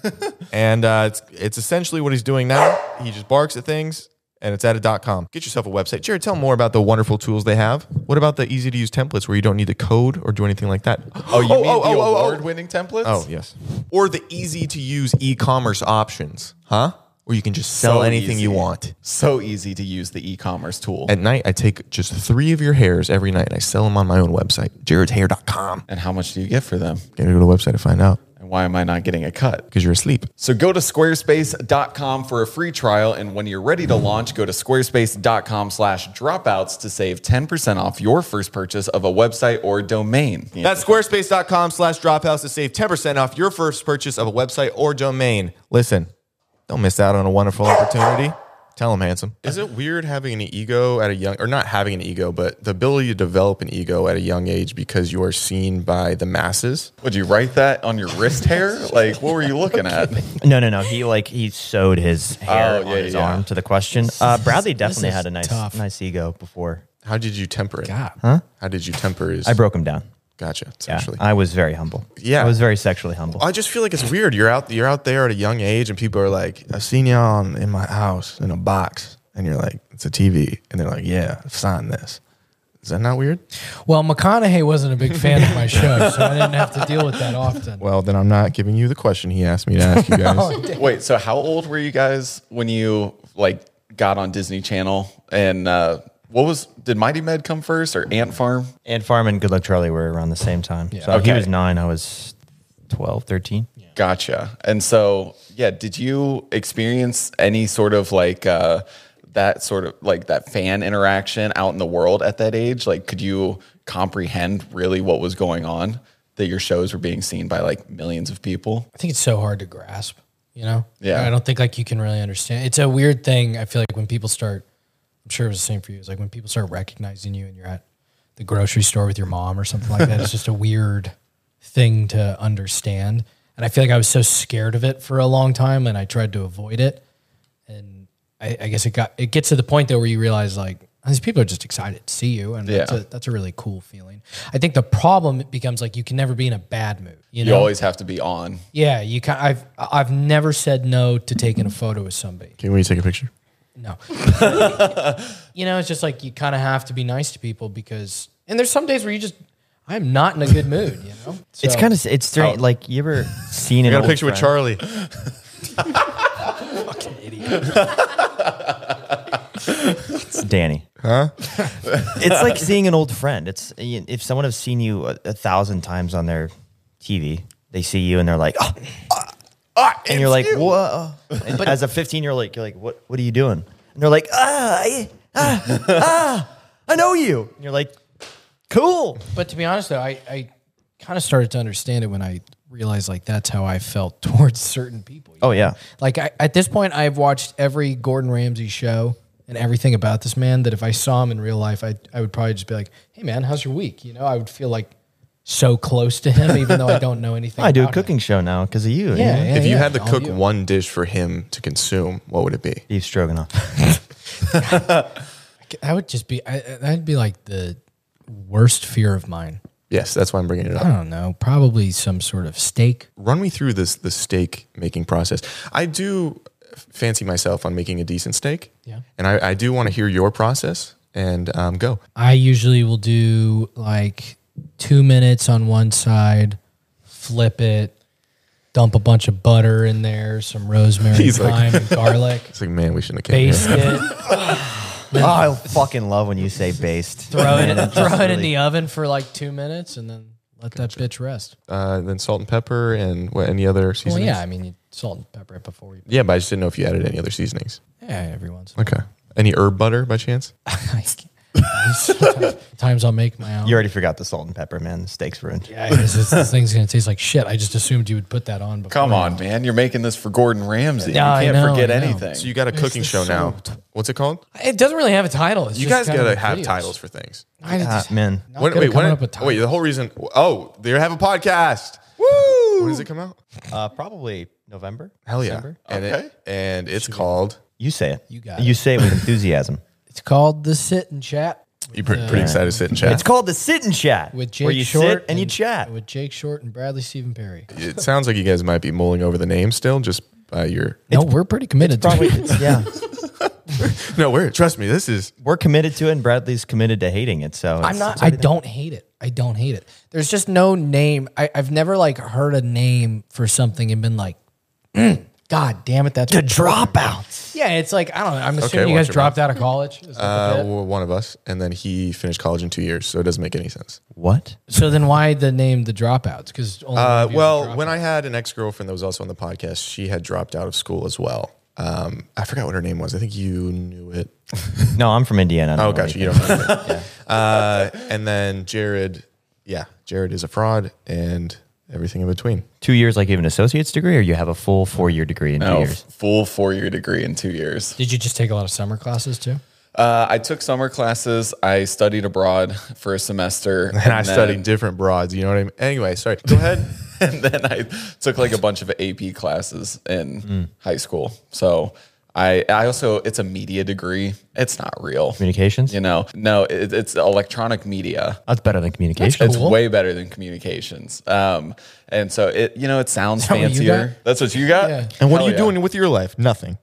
And uh, it's it's essentially what he's doing now. He just barks at things, and it's at a .com. Get yourself a website. Jared, tell them more about the wonderful tools they have. What about the easy-to-use templates where you don't need to code or do anything like that? Oh, you mean oh, the oh, oh, oh. award-winning templates? Oh, yes. Or the easy-to-use e-commerce options, huh? Where you can just sell So anything easy. you want. So easy to use the e-commerce tool. At night, I take just three of your hairs every night and I sell them on my own website, jared hair dot com. And how much do you get for them? Gotta go to the website to find out And why am I not getting a cut? because you're asleep. So go to squarespace dot com for a free trial. And when you're ready to launch, go to squarespace dot com slash dropouts to save ten percent off your first purchase of a website or domain. That's squarespace dot com slash dropouts to save ten percent off your first purchase of a website or domain. Listen, don't miss out on a wonderful opportunity. Tell him, Handsome. Is it weird having an ego at a young, or not having an ego, but the ability to develop an ego at a young age because you are seen by the masses? Would you write that on your wrist hair? Like, what were you looking at? No, no, no. He like he sewed his hair Oh, yeah, on his yeah. arm to the question. Uh, Bradley definitely is had a nice, tough. nice ego before. How did you temper it? God. Huh? How did you temper his? I broke him down. Gotcha. Yeah, Essentially. I was very humble. Yeah. I was very sexually humble. I just feel like it's weird. You're out, you're out there at a young age, and people are like, "I've seen you on in my house in a box," and you're like, "It's a T V," and they're like, "Yeah, sign this." Is that not weird? Well, McConaughey wasn't a big fan of my show, so I didn't have to deal with that often. Well, then I'm not giving you the question he asked me to ask you guys. Wait, so how old were you guys when you like got on Disney Channel? And uh, what was, did Mighty Med come first or Ant Farm? Ant Farm and Good Luck Charlie were around the same time. So Okay. he was nine. I was twelve, thirteen. Gotcha. And so, yeah, did you experience any sort of like uh, that sort of like that fan interaction out in the world at that age? Like, could you comprehend really what was going on, that your shows were being seen by like millions of people? I think it's so hard to grasp, you know? Yeah. I don't think like you can really understand. It's a weird thing. I feel like when people start, I'm sure it was the same for you. It's like when people start recognizing you and you're at the grocery store with your mom or something like that, it's just a weird thing to understand. And I feel like I was so scared of it for a long time and I tried to avoid it. And I, I guess it got, it gets to the point though where you realize like, these people are just excited to see you. And that's, Yeah. a, that's a really cool feeling. I think the problem becomes like, you can never be in a bad mood. You know? You always have to be on. Yeah, you can. I've I've never said no to taking a photo with somebody. Can we take a picture? No, you know, it's just like you kind of have to be nice to people because. And there's some days where you just, I'm not in a good mood. You know, It's So- kind of it's strange. Oh. Like you ever seen I an got a old picture with friend- Charlie. fucking idiot. It's Danny. Huh? It's like seeing an old friend. It's if someone has seen you a, a thousand times on their T V, they see you and they're like, oh, Ah, and you're like, whoa. And as a fifteen year old, like, you're like, what? What are you doing? And they're like, ah, I, ah, ah, I know you. And you're like, cool. But to be honest, though, I, I kind of started to understand it when I realized like that's how I felt towards certain people. you Oh know? yeah. Like I, at this point, I've watched every Gordon Ramsay show and everything about this man. That if I saw him in real life, I I would probably just be like, "Hey, man, how's your week?" You know, I would feel like so close to him, even though I don't know anything. I do a about cooking him. show now because of you. Yeah, you know? yeah, If you yeah, had to all cook you. one dish for him to consume, what would it be? Beef stroganoff. That would just be I, that'd be like the worst fear of mine. Yes, that's why I'm bringing it I up. don't know, probably some sort of steak. Run me through this the steak making process. I do fancy myself on making a decent steak. Yeah. And I, I do want to hear your process and um, go. I usually will do like two minutes on one side, flip it, dump a bunch of butter in there, some rosemary, He's like- thyme, and garlic, It's like, man, we shouldn't have came baste here. it, Oh, I fucking love when you say based. throw it, Man, in, it's throw it in really- the oven for like two minutes, and then let that bitch rest. Uh, then salt and pepper and what, any other Well, seasonings? yeah, I mean, you salt and pepper it before you. Yeah, but I just didn't know if you added any other seasonings. Yeah, every once. Okay. Any herb butter by chance? I Sometimes, sometimes I'll make my own. You already forgot the salt and pepper, man. The steak's ruined. Yeah, it's just, this thing's gonna taste like shit. I just assumed you would put that on. Before. Come on, man. You're making this for Gordon Ramsay. Yeah, I you can't know, forget I know. anything. So you got a cooking show now. What's it called? It doesn't really have a title. It's You just guys kind of gotta have videos. titles for things. I Ah, just, man. not When, good wait, at coming when, up with wait, the titles. whole reason. Oh, they have a podcast. Woo! When does it come out? Uh, probably November. Hell yeah! December. And Okay. it, and it's called. You say it. You got You it. say it with enthusiasm. It's called The Sit and Chat. You pretty, pretty excited to sit and chat. It's called the sit and chat, With Jake where you Short sit and you chat. With Jake Short and Bradley Stephen Perry. It sounds like you guys might be mulling over the name still, just by your. No, we're pretty committed to Probably, it. it's, yeah. No, we're trust me. This is We're committed to it, and Bradley's committed to hating it. So I'm it's- not. it's I everything. don't hate it. I don't hate it. There's just no name. I, I've never like heard a name for something and been like, mm, God damn it, that's The dropouts. Yeah, it's like I don't know. I'm assuming Okay, you guys watch your dropped out of college. Is that the uh, bit? well, one of us, and then he finished college in two years, so it doesn't make any sense. What? So then why the name the dropouts? Because Uh, well, when I had an ex girlfriend that was also on the podcast, she had dropped out of school as well. Um, I forgot what her name was. I think you knew it. No, I'm from Indiana. I don't Oh, know gotcha. You anything. don't know it. uh, and then Jared, yeah, Jared is a fraud and everything in between. Two years, like you have an associate's degree, or you have a full four year degree in two No, years? full four year degree in two years. did you just take a lot of summer classes too? Uh, I took summer classes. I studied abroad for a semester. And, I studied different broads. You know what I mean? Anyway, sorry. Go ahead. And then I took like a bunch of A P classes in Mm. high school. So I, I also, it's a media degree. It's not real. Communications? You know, no, it, it's electronic media. That's better than communication. It's Cool. way better than communications. Um, and so it, you know, it sounds that what you fancier. got? That's what you got? Yeah. And what Hell are you yeah. doing with your life? Nothing.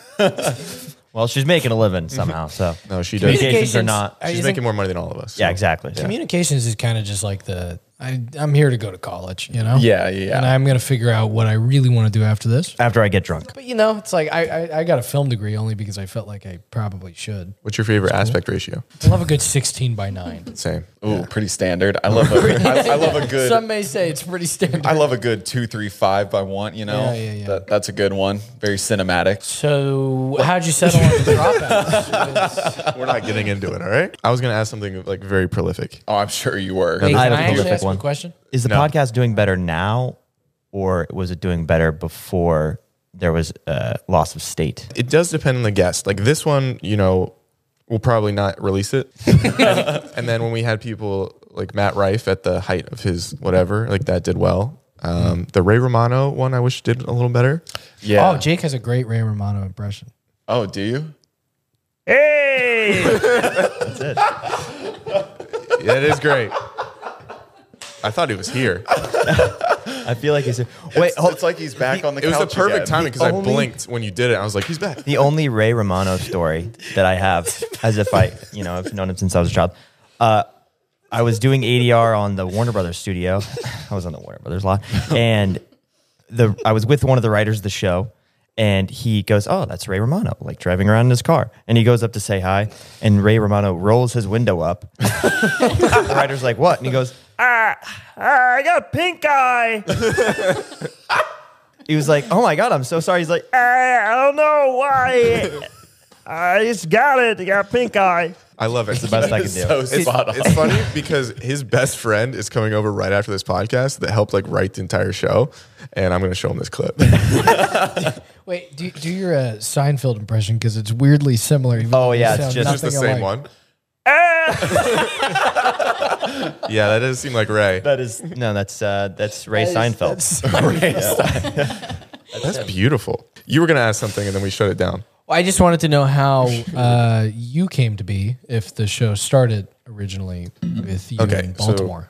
Well, she's making a living somehow. So No, she does. communications are Communications- not. I She's think making more money than all of us. Yeah, so. exactly. communications is kind of just like the I, I'm here to go to college, you know? Yeah, yeah, yeah. And I'm going to figure out what I really want to do after this. After I get drunk. But, you know, it's like I, I, I got a film degree only because I felt like I probably should. What's your favorite aspect ratio? I love a good sixteen by nine. Same. Ooh, pretty standard. I love a, I, I love a good. Some may say it's pretty standard. I love a good two, three, five by one. You know, Yeah, yeah, yeah. That, that's a good one. Very cinematic. So, how'd you settle on the dropouts? We're not getting into it, all right? I was going to ask something like very prolific. Oh, I'm sure you were. Wait, I can have a I actually prolific ask you a one. question? Is the No. podcast doing better now, or was it doing better before there was a loss of state? It does depend on the guest. Like this one, you know, we'll probably not release it. and, and then when we had people like Matt Rife at the height of his whatever, like that did well. Um, the Ray Romano one, I wish did a little better. Yeah. Oh, Jake has a great Ray Romano impression. Oh, do you? Hey! That's it. Yeah, it is great. I thought he was here. I feel like he's. Wait, It's, it's like he's back on the It was couch the perfect again. timing because I only- blinked when you did it. I was like, he's back. the only Ray Romano story that I have, as if I, you know, I've known him since I was a child. Uh, I was doing A D R on the Warner Brothers studio. I was on the Warner Brothers lot, and the I was with one of the writers of the show, and he goes, "Oh, that's Ray Romano," like driving around in his car, and he goes up to say hi, and Ray Romano rolls his window up. The writer's like, "What?" And he goes, "Ah, ah I got pink eye." He was like, "Oh my God, I'm so sorry." He's like, "I, I don't know why. I just got it. I got pink eye." I love it. It's the best I can It's do. so It's, spot on. it's funny because his best friend is coming over right after this podcast that helped like write the entire show, and I'm going to show him this clip. Wait, do, do your uh, Seinfeld impression because it's weirdly similar. even Oh, though they yeah, it's sound just- It's just the nothing same alike. one. Yeah, that does seem like Ray. That is no, that's uh, that's Ray That is- Seinfeld. that's- That's beautiful. You were going to ask something, and then we shut it down. Well, I just wanted to know how uh, you came to be if the show started originally with you Okay, in so- Baltimore.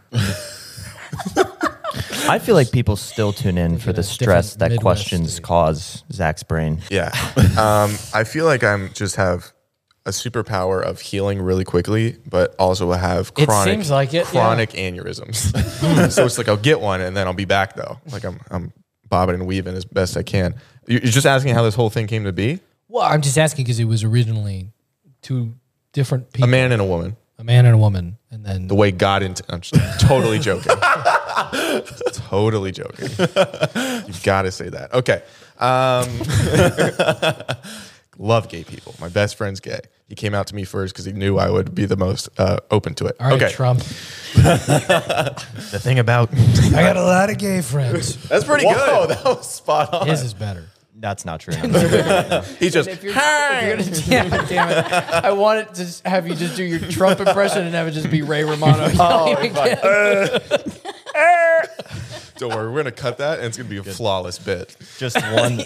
I feel like people still tune in for at the a stress different that Midwest questions state. cause Zach's brain. Yeah. Um, I feel like I'm just have a superpower of healing really quickly, but also have It chronic, seems like it, yeah. chronic aneurysms. So it's like I'll get one and then I'll be back though. Like I'm, I'm bobbing and weaving as best I can. You're you're just asking how this whole thing came to be? Well, I'm just asking because it was originally two different people, A man and a woman. a man and a woman, and then The way God into. I'm just totally joking. Totally joking. You've got to say that. Okay. Um, Love gay people. My best friend's gay. He came out to me first because he knew I would be the most uh, open to it. All right, okay. Trump. The thing about I got a lot of gay friends. That's pretty Whoa, good. that was spot on. His is better. That's not true. He's just, If you're, if you're gonna, yeah, damn it. I wanted to just have you just do your Trump impression and have it just be Ray Romano. don't worry, we're going to cut that and it's going to be a flawless bit. Just one.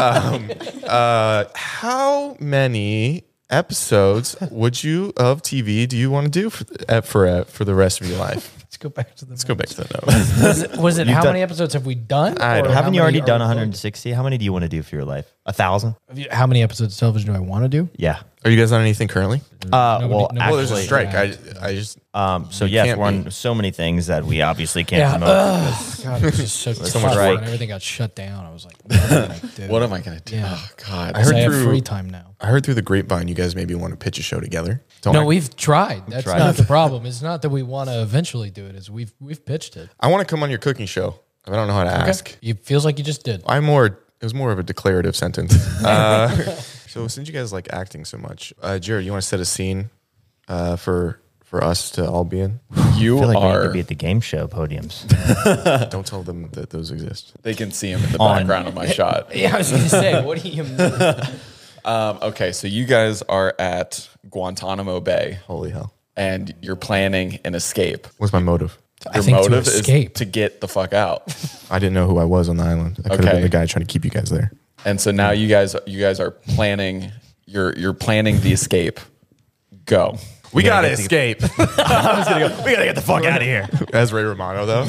Uh, how many episodes would you of T V do you want to do for uh, for, uh, for the rest of your life? Let's go back to the. Let's go back to the note. Was it, was it how done- many episodes have we done? I Or don't- how Haven't you many already are done we one going hundred sixty? How many do you want to do for your life? A thousand? to? How many episodes of television do I want to do? Yeah. Are you guys on anything currently? Uh, Nobody- well, nobody- Well, there's a actually, strike. I, I just, um, so You yes, can't we're on be. so many things that we obviously can't Yeah. promote. Ugh, God, it was just so, So tough much when work. everything got shut down. I was like, what am I gonna do? What am I gonna do? Yeah. Oh God. I heard I have through- free time now. I heard through the grapevine you guys maybe want to pitch a show together. Don't No, I, we've tried. That's tried. not the problem. It's not that we want to eventually do it. Is we've we've pitched it. I want to come on your cooking show. I don't know how to ask. It feels like you just did. I'm more. It was more of a declarative sentence. Uh, so since you guys like acting so much, uh, Jared, you want to set a scene uh, for for us to all be in? You I feel like we need are. to be at the game show podiums. Don't tell them that those exist. They can see him in the On- background of my shot. Yeah, I was gonna say, what do you mean? Um, okay, so you guys are at Guantanamo Bay, Holy hell! and you're planning an escape. What's my motive? I Your think motive to is escape. to get the fuck out. I didn't know who I was on the island. I could have Okay. been the guy trying to keep you guys there. And so now you guys you guys are planning you're you're planning the escape. Go. We gotta gotta get escape. I was gonna go. We gotta get the fuck out of here. As Ray Romano, though.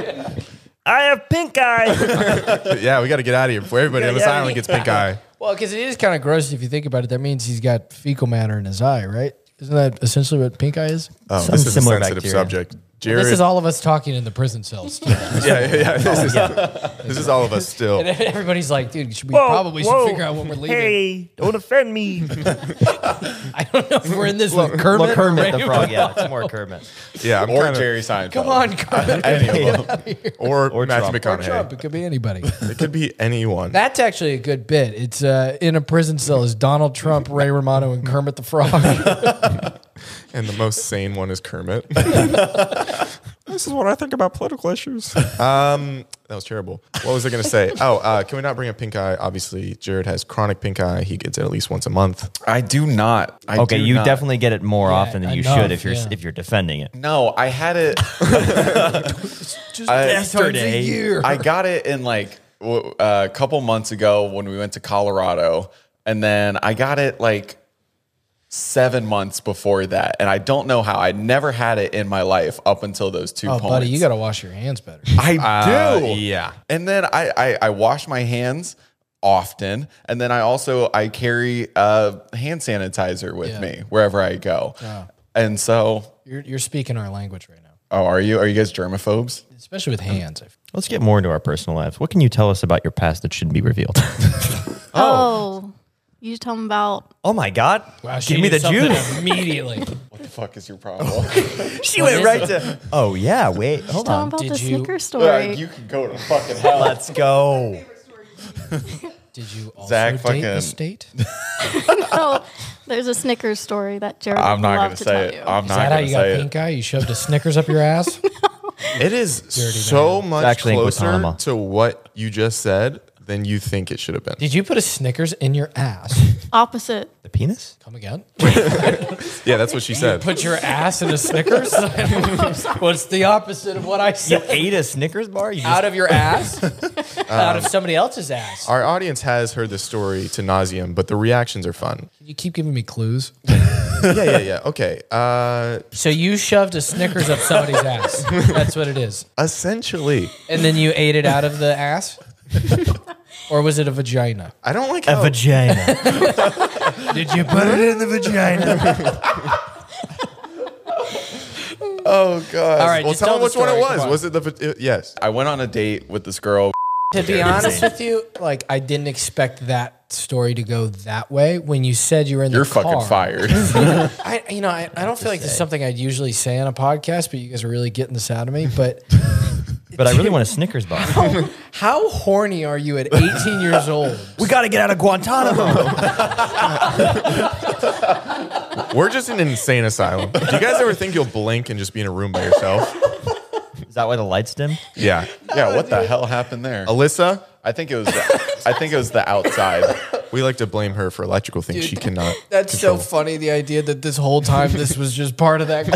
I have pink eye. Yeah, we got to get out of here before everybody on this yeah. island gets pink eye. Well, because it is kind of gross if you think about it. That means he's got fecal matter in his eye, right? Isn't that essentially what pink eye is? Oh, Some this is a similar sensitive bacteria. subject. Jared, This is all of us talking in the prison cells. yeah, yeah, yeah. This, is, this is all of us still. And everybody's like, dude, should we probably should figure out when we're leaving. Hey, don't offend me. I don't know if we're in this with Kermit. Well, or Kermit Ray the Frog. Romano. Yeah, it's more Kermit. Yeah, I'm Or kinda- Jerry Seinfeld. Come on, Kermit. Any of them. or, Or Matthew Trump. Or Trump. McConaughey. It could be anybody. It could be anyone. That's actually a good bit. It's uh, in a prison cell is Donald Trump, Ray Romano, and Kermit the Frog. And the most sane one is Kermit. This is what I think about political issues. Um, that was terrible. What was I going to say? Oh, uh, can we not bring up pink eye? Obviously, Jared has chronic pink eye. He gets it at least once a month. I do not. I Okay, do you not. definitely get it more Yeah, often than you enough, should if you're yeah. if you're defending it. No, I had it. Just I- yesterday. A year. I got it in like w- a couple months ago when we went to Colorado, and then I got it like seven months before that, and I don't know how. I never had it in my life up until those two Oh, points. buddy, you got to wash your hands better. I Uh, do. yeah. And then I, I I wash my hands often, and then I also I carry uh, hand sanitizer with Yeah. me wherever I go. Yeah. And so, You're, you're speaking our language right now, oh, are you are you guys germaphobes? especially with hands. I feel. Let's get more into our personal lives. What can you tell us about your past that shouldn't be revealed? Oh, you tell them about. Oh my God! Wow, she Give me knew the something juice. immediately. What the fuck is your problem? She went right to. Oh yeah, wait, hold Tell them on. about Did the you- Snickers Uh, story. you can go to fucking hell. Let's go. Did you also Zach date fucking- the state? No, there's a Snickers story that Jared I'm would not love gonna to say tell it. you. I'm Is not that how gonna you got say pink it. eye? You shoved a Snickers up your ass? It is Dirty so man. much actually in closer Guantanamo. to what you just said than you think it should have been. Did you put a Snickers in your ass? Opposite. The penis? Come again? Yeah, that's what she said. Put your ass in a Snickers? What's the opposite of what I You said? ate a Snickers bar? You just, Out of your ass? Out of somebody else's ass? Our audience has heard this story to nauseum, but the reactions are fun. You keep giving me clues. Yeah, yeah, yeah. Okay. Uh, So you shoved a Snickers up somebody's ass. That's what it is. essentially, And then you ate it out of the ass? Or was it a vagina? I don't like a how vagina. Did you put it in the vagina? Oh god! All right, well, just tell tell them the which one it story. was. Come on. Was it the? va- uh, yes. I went on a date with this girl. To be honest with you, like I didn't expect that story to go that way. When you said you were in the You're car, fucking fired. I, you know, I, I don't feel like this is something I'd usually say on a podcast, but you guys are really getting this out of me. But But I really want a Snickers bar. how, How horny are you at eighteen years old? We got to get out of Guantanamo. We're just an insane asylum. Do you guys ever think you'll blink and just be in a room by yourself? Is that why the lights dim? Yeah. Yeah, what the hell happened there? Alyssa, I think it was the, I think it was the outside. we like to blame her for electrical things she cannot. That's control. so funny. The idea that this whole time this was just part of that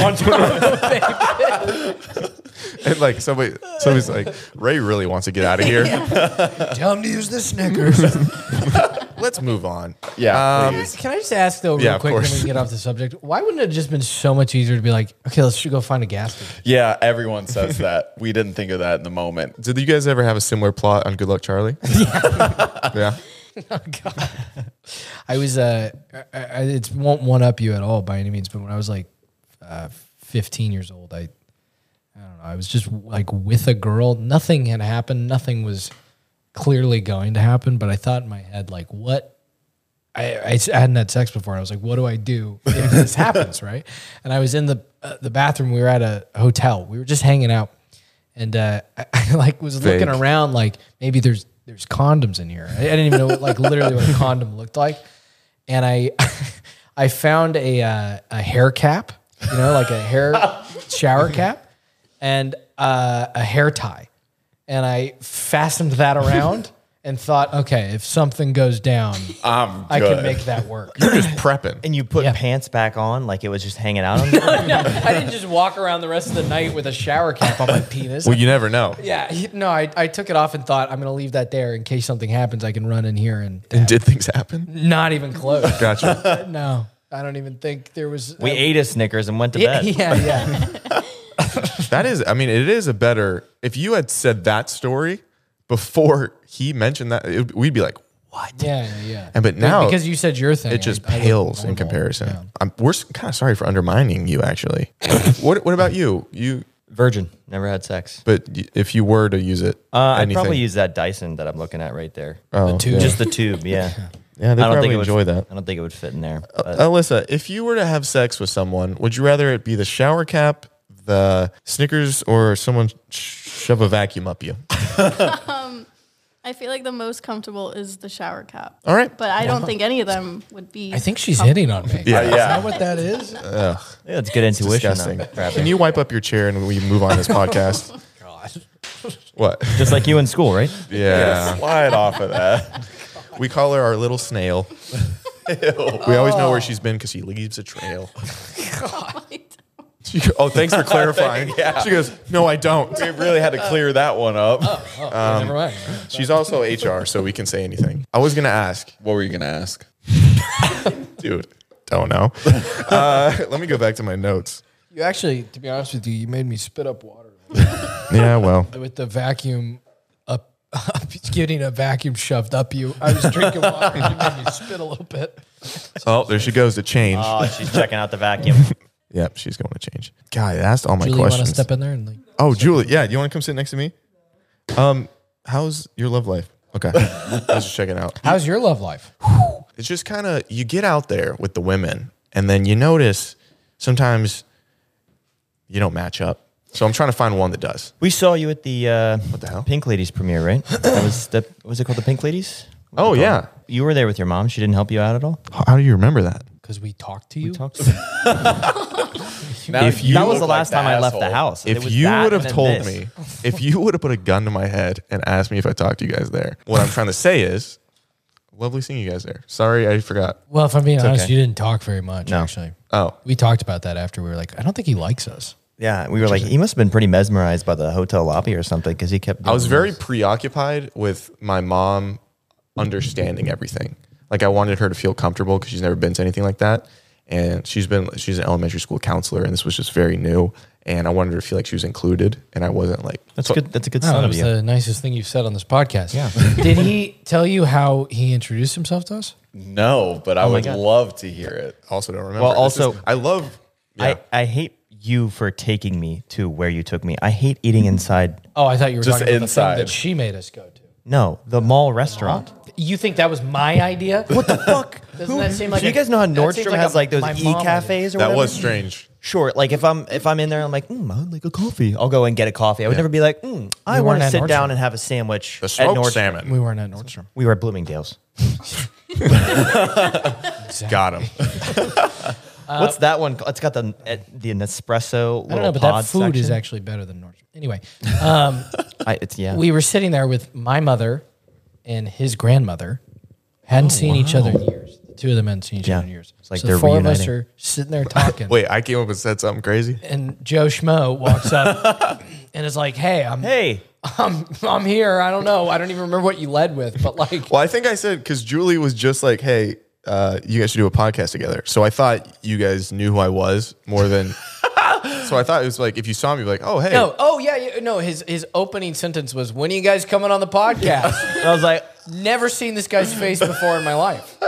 Guantanamo thing. And like somebody, somebody's like, Ray really wants to get out of here. Tell him to use the Snickers. Let's move on. Yeah, Um, please. Can I just ask though, real Yeah, of quick, then we course. can get off the subject? Why wouldn't it have just been so much easier to be like, okay, let's go find a gas station? Yeah, everyone says that. We didn't think of that in the moment. Did you guys ever have a similar plot on Good Luck Charlie? Yeah. Yeah. Oh God. I was uh, I, I, it won't one up you at all by any means, but when I was like uh, fifteen years old, I, I don't know, I was just like with a girl. Nothing had happened. Nothing was clearly going to happen, but I thought in my head, like, what? I, I hadn't had sex before. I was like, what do I do if this happens, right? And I was in the uh, the bathroom. We were at a hotel. We were just hanging out, and uh, I, I like was Vague. looking around, like maybe there's there's condoms in here. I, I didn't even know like literally what a condom looked like, and I I found a uh, a hair cap, you know, like a hair shower cap, and uh, a hair tie, and I fastened that around. And thought, okay, if something goes down, I'm I good. can make that work. You're just prepping. And you put Yeah. pants back on like it was just hanging out on there? No, I didn't just walk around the rest of the night with a shower cap on my penis. Well, you never know. yeah, he- no, I, I took it off and thought I'm going to leave that there in case something happens. I can run in here and, And did things happen? not even close. Gotcha. No, I don't even think there was. We uh, ate a Snickers and went to Yeah, bed. yeah, yeah. That is, I mean, it is a better, if you had said that story before he mentioned that, it, we'd be like, what? yeah, yeah, yeah. And but now because you said your thing, it just I- I looked pales in normal. comparison. Yeah. I'm, we're kind of sorry for undermining you, actually. what What about you? You, Virgin. Never had sex. but y- if you were to use it, Uh, I'd anything, probably use that Dyson that I'm looking at right there. oh, tube. yeah. Just the tube, yeah. yeah, they I don't probably think it would enjoy that. I don't think it would fit in there. but- Alyssa, if you were to have sex with someone, would you rather it be the shower cap, the Snickers, or someone sh- shove a vacuum up you? I feel like the most comfortable is the shower cap. All right. But I don't think any of them would be. I think she's hitting on me. Yeah. Is Yeah. that what that is? yeah, it's good intuition. Disgusting. though, rather. Can you wipe up your chair and we move on this podcast? What? Just like you in school, right? Yeah. Slide off of that. We call her our little snail. We always know where she's been because she leaves a trail. She, oh, thanks for clarifying. Yeah. She goes, no, I don't. We really had to clear that one up. Oh, never mind. She's also H R, so we can say anything. I was going to ask, What were you going to ask? dude, don't know. Uh, let me go back to my notes. You actually, to be honest with you, you made me spit up water Yeah, well, with the vacuum up, up getting a vacuum shoved up you. I was drinking water and you made me spit a little bit. oh, there she goes to change. Oh, she's checking out the vacuum. Yep, she's going to change. God, I asked all my Julie, you want to questions. step in there and like? Oh, Julie, yeah, do you want to come sit next to me? Um, how's your love life? Okay, I was just checking out. How's your love life? It's just kind of, you get out there with the women and then you notice sometimes you don't match up. So I'm trying to find one that does. We saw you at the uh, what the hell? Pink Ladies premiere, right? That was the was it called the Pink Ladies? What Oh, was it yeah. called? You were there with your mom. She didn't help you out at all. How, how do you remember that? Because we talked to you. Talked Now If you that was look the like last time I left the asshole. house. It If was you that would have and then told this. me, if you would have put a gun to my head and asked me if I talked to you guys there, what I'm trying to say is, lovely seeing you guys there. Sorry, I forgot. Well, if I'm being honest, okay. you didn't talk very much. No. Actually, Oh, we talked about that after. We were like, I don't think he likes us. Yeah, we were like, he must have been pretty mesmerized by the hotel lobby or something because he kept. I was doing very this. preoccupied with my mom understanding everything. Like I wanted her to feel comfortable because she's never been to anything like that. And she's been, she's an elementary school counselor and this was just very new. And I wanted her to feel like she was included. And I wasn't like, That's good. That's a good Oh, son that of was you. the nicest thing you've said on this podcast. Yeah. Did he tell you how he introduced himself to us? No, but I Oh my would God. love to hear it. also don't remember. Well, This is- also- I love, yeah. I, I hate you for taking me to where you took me. I hate eating inside. Oh, I thought you were Just talking about the inside. thing that she made us go to. No, the mall restaurant. You think that was my idea? What the fuck? Doesn't that seem like Do you a- guys know how that seems Nordstrom like has a- like those my e mom cafes or that whatever? was strange. Sure. Like if I'm if I'm in there, I'm like, mm, I'd like a coffee. I'll go and get a coffee. I would Yeah. never be like, mm, I We want weren't to at sit Nordstrom. down and have a sandwich The at smoked Nordstrom. salmon. We weren't at Nordstrom. We were at Bloomingdale's. Got him. What's that one? It's got the uh, the Nespresso. I don't know, but that pod food is section. actually better than Nordstrom. Anyway, um, I, it's yeah. we were sitting there with my mother and his grandmother. Hadn't seen each other in years. The two of them hadn't seen each Yeah. other in years. It's like so they're the four of us reuniting. are sitting there talking. Wait, I came up and said something crazy. And Joe Schmo walks up and is like, "Hey, I'm hey, I'm I'm here. I don't know. I don't even remember what you led with, but like, Well, I think I said because Julie was just like, "Hey, uh, you guys should do a podcast together." So I thought you guys knew who I was more than. So I thought it was like if you saw me, you'd be like, "Oh, hey." no, oh yeah, yeah, no." His his opening sentence was, "When are you guys coming on the podcast?" And I was like, Never seen this guy's face before in my life.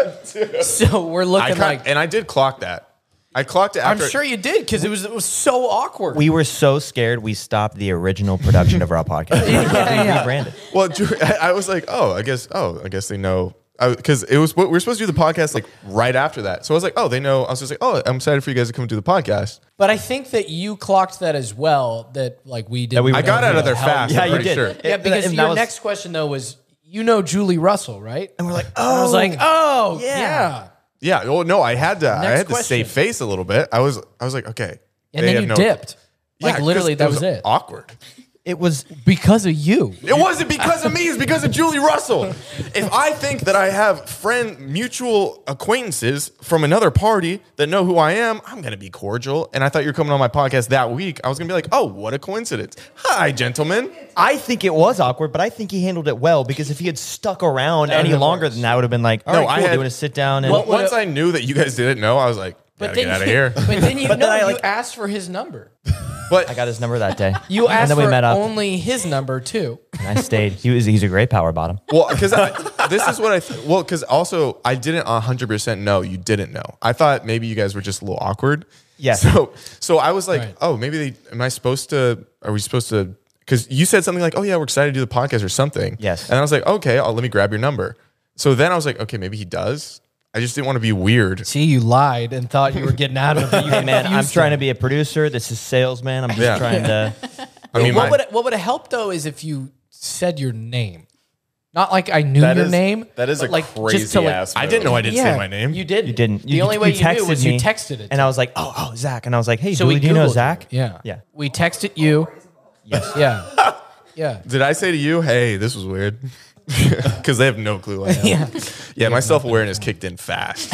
So we're I looking ca- like. and I did clock that. I clocked it. I'm After, sure you did because it was it was so awkward. we were so scared we stopped the original production of our podcast. Yeah, we yeah. rebranded. Well, Ju- I I was like, "Oh, I guess. Oh, I guess they know." Because it was we were supposed to do the podcast like right after that. So I was like, "Oh, they know." I was just like, "Oh, I'm excited for you guys to come do the podcast." But I think that you clocked that as well. That like we did. we I got out of there fast. Yeah, I'm you pretty did. sure. Yeah, It- because and your that was- next question though was, you know Julie Russell, right? And we're like, And I was like, oh yeah. Yeah. Yeah. Well, no, I had to. I Next had to question. save face a little bit. I was. I was like, okay. And they then have you no- dipped. Yeah, Like 'cause literally, that was it. Awkward. it was Because of you. It wasn't because of me. It's because of Julie Russell. If I think that I have friend mutual acquaintances from another party that know who I am, I'm gonna be cordial. And I thought you were coming on my podcast that week. I was gonna be like, oh, what a coincidence. Hi, gentlemen. I think it was awkward, but I think he handled it well because if he had stuck around That would've any been longer, worse. then I would have been like, all No, right, I cool, had- doing a sit down. And Well, what once a- I knew that you guys didn't know, I was like, But gotta then get out of you, here. But then you But know then I, you like- asked for his number. But I got his number that day. You and asked then we for met up only his number too. and I stayed. He was he's a great power bottom. well, because this is what I th- well, because also I didn't one hundred percent know you didn't know. I thought maybe you guys were just a little awkward. Yeah. So so I was like, Right. oh, maybe they am I supposed to? Are we supposed to? Because you said something like, oh yeah, we're excited to do the podcast or something. Yes. And I was like, okay, I'll let me grab your number. So then I was like, okay, maybe he does. I just didn't want to be weird. See, you lied and thought you were getting out of it. You Hey man, I'm confused trying to him. be a producer. This is salesman. I'm just Yeah. trying to. I mean, what my- would what would have helped though is if you said your name, not like I knew That your is- name. that is but a like, just to, crazy like- ass I didn't know I didn't Yeah, say my name. You didn't. You didn't. The You, only way you knew was me, you texted it. and I was like, oh, oh, Zach, and I was like, hey, so Julie, we do you know Googled Zach? Yeah. Yeah. We texted you. Yes. Yeah. Yeah. Did I say to you, hey, this was weird? Because they have no clue. I am. Yeah. Yeah, my self awareness kicked in fast.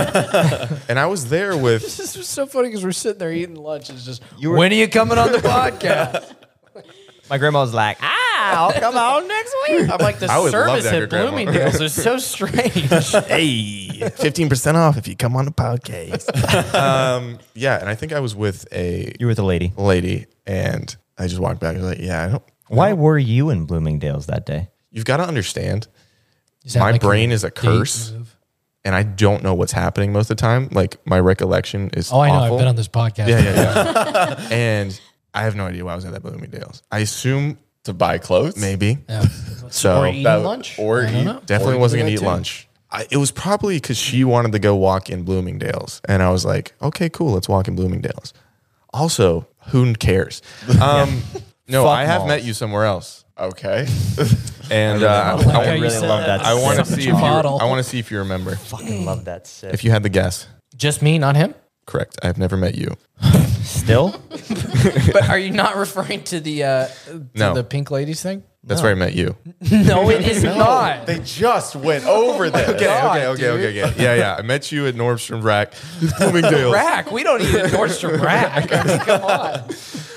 And I was there with. This was so funny because we're sitting there eating lunch. It's just, You were- when are you coming on the podcast? My grandma was like, ah, I'll come on next week. I'm like, the I would love service to have your at grandma. Bloomingdale's is so strange. Hey, fifteen percent off if you come on the podcast. um, yeah, and I think I was with a You were with a lady. lady, and I just walked back and was like, yeah, I don't. Why were you in Bloomingdale's that day? You've got to understand, Is that my like brain your is a date curse, move? and I don't know what's happening most of the time. Like, my recollection is Oh, I know. awful. I've been on this podcast. Yeah, yeah, yeah. And I have no idea why I was at that Bloomingdale's. I assume to buy clothes. maybe. Yeah. So Or eating that- lunch. or I don't eat- know. definitely Or wasn't do going to that eat too. lunch. I, it was probably because she wanted to go walk in Bloomingdale's. And I was like, okay, cool. Let's walk in Bloomingdale's. Also, who cares? Um, no, Fuck I have malls. met you somewhere else. Okay. And I uh, like how I, you really said love that. I want to Such see a if you. bottle. I want to see if you remember. Fucking love that sip. If you had the guess, Just me, not him. correct. I've never met you. Still? But are you not referring to the uh, to No. the pink ladies thing? That's where I met you. No, it is not. They just went over this. Okay, God, okay, okay, dude. okay, okay. Yeah, yeah. I met you at Nordstrom Rack. Bloomingdale's. Rack. We don't eat at Nordstrom Rack. I mean, come on.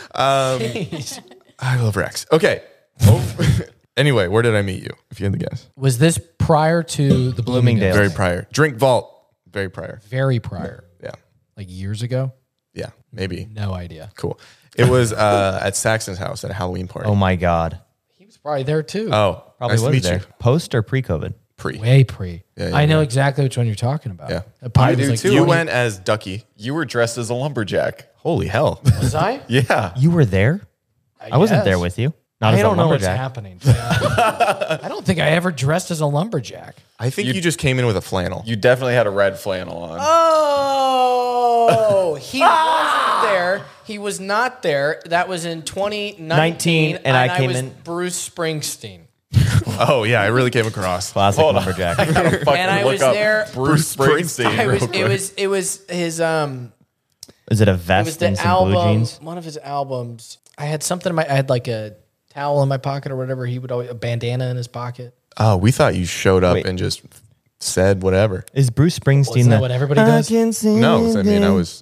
Jeez. I love racks. Okay. Oh. Anyway, where did I meet you? If you had the guess. Was this prior to the Bloomingdale's? Very prior. Drink Vault. Very prior. Very prior. Yeah. Like years ago? Yeah. Maybe. No idea. Cool. It was uh, at Saxon's house at a Halloween party. Oh my God. He was probably there too. Oh, Probably nice to was meet there. you. Post or pre-COVID? Pre. Way pre. Yeah, yeah, I know yeah. exactly which one you're talking about. Yeah. The party I was do like too. You twenty went as Ducky. You were dressed as a lumberjack. Holy hell. Was I? Yeah. You were there? I, wasn't guess. there with you. Not I as don't a know what's lumberjack. happening. I don't think I ever dressed as a lumberjack. I think you, just came in with a flannel. You definitely had a red flannel on. Oh, he wasn't not there. He was not there. That was in twenty nineteen, and I came was in- Bruce Springsteen. Oh yeah, I really came across. Classic lumberjack. And I was there. Bruce Springsteen. I was, real it quick. was it was his um Is it a it was vest the and some album blue jeans? one of his albums. I had something in my I had like a towel in my pocket or whatever. He would always a bandana in his pocket. Oh, we thought you showed up Wait. and just said whatever. Is Bruce Springsteen Isn't that the- what everybody does? I can see No, I mean, I was-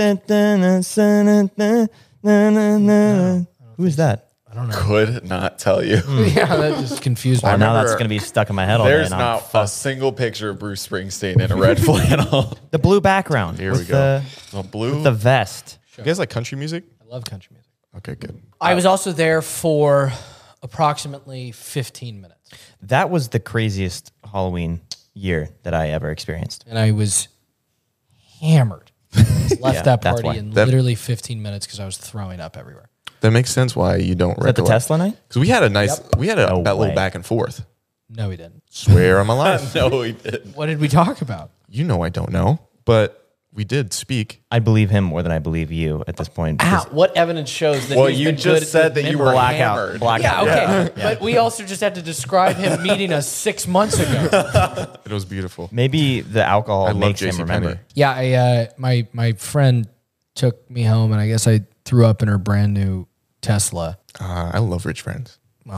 Who is that? Could not tell you. Yeah, that just confused me. Well, now that's remember- going to be stuck in my head all There's day. and I'm not a fucked. single picture of Bruce Springsteen in a red flannel. The blue background. Here with we go. The, The blue. the vest. You guys like country music? I love country music. Okay, good. I was also there for approximately fifteen minutes. That was the craziest Halloween year that I ever experienced. And I was hammered. Left Yeah, that that's party why. in That- literally fifteen minutes because I was throwing up everywhere. That makes sense why you don't Is that the Tesla night? Because we had a nice, we had a No that way. little back and forth. No, we didn't. Swear on my life. no, he didn't. What did we talk about? You know I don't know, but we did speak. I believe him more than I believe you at this point. because- Ow, what evidence shows that Well, he's you been just good at said that you were memory? Blackout. hammered. Blackout. Yeah, okay. But we also just had to describe him meeting us six months ago. It was beautiful. Maybe the alcohol I love makes him JCPenney. remember. Yeah, I, uh, my my friend took me home, and I guess I threw up in her brand new Tesla. Uh, I love rich friends. Well,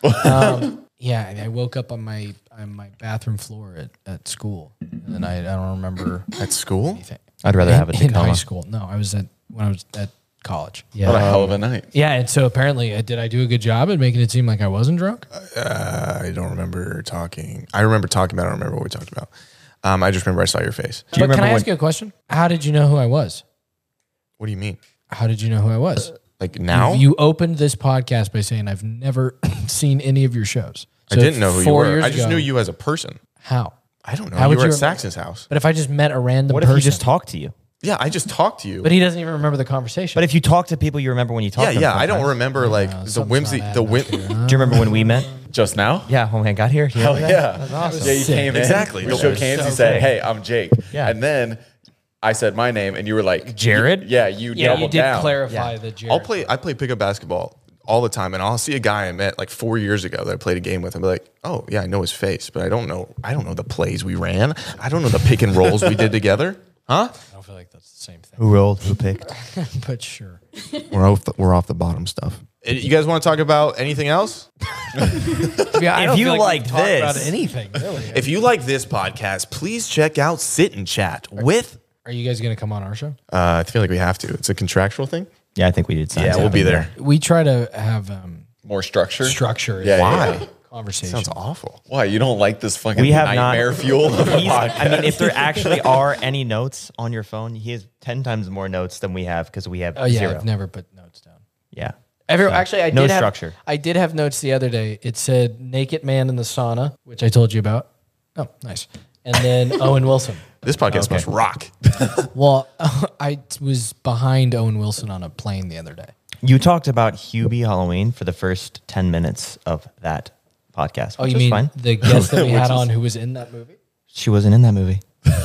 um, yeah, and I woke up on my on my bathroom floor at, at school, and then I, I don't remember At school? anything. I'd rather in, have a in Tacoma. high school. No, I was at when I was at college. Yeah, What a hell of a night. yeah, and so apparently, uh, did I do a good job at making it seem like I wasn't drunk? Uh, I don't remember talking. I remember talking about it. I don't remember what we talked about. Um, I just remember I saw your face. Do you But can I remember ask when- you a question? How did you know who I was? What do you mean? How did you know who I was? Like now? You, you opened this podcast by saying I've never seen any of your shows. I So didn't know who you four were. years I just ago- knew you as a person. How? I don't know. How you would were you at rem- Saxon's house. But if I just met a random What if person, he just talked to you? Yeah, I just talked to you. but he doesn't even remember the conversation. But if you talk to people, you remember when you talk yeah, to them. yeah. I don't sometimes. remember like the something's whimsy. not The adding whim. up here. Do you remember when we met? Just now? Yeah, when I got here. Do you Hell remember that? yeah. That's awesome. Yeah, you Sick. came in. Exactly. We That shook was hands. so He said, sick. "Hey, I'm Jake." Yeah. And then I said my name, and you were like, Jared? Yeah, you yeah, doubled you did down. clarify Yeah. the Jared. I'll play. I play pickup basketball all the time, and I'll see a guy I met like four years ago that I played a game with, and be like, "Oh yeah, I know his face, but I don't know. I don't know the plays we ran. I don't know the pick and rolls we did together, huh? I don't feel like that's the same thing. Who rolled? Who picked? But sure. We're off. The, we're off the bottom stuff. You guys want to talk about anything else? Yeah, I If don't you feel like, like we talk this- about anything really. If you like this podcast, please check out Sit and Chat with. Are you guys going to come on our show? Uh, I feel like we have to. It's a contractual thing. Yeah, I think we did. sign Yeah, we'll be something there. We try to have um, More structure. structure. Yeah, in yeah, the yeah. Conversation. Sounds awful. Why you don't like this fucking We have nightmare not- fuel? Of a He's, I podcast? mean, if there actually are any notes on your phone, he has ten times more notes than we have because we have Oh yeah, zero. I've never put notes down. Yeah. Every, So, actually, I no did have, structure. I did have notes the other day. It said "naked man in the sauna," which I told you about. Oh, nice. And then Owen Wilson. This podcast Okay. must rock. Well, I was behind Owen Wilson on a plane the other day. You talked about Hubie Halloween for the first ten minutes of that podcast. Oh, which you was mean fine. the guest that we Which had is- on who was in that movie? She wasn't in that movie.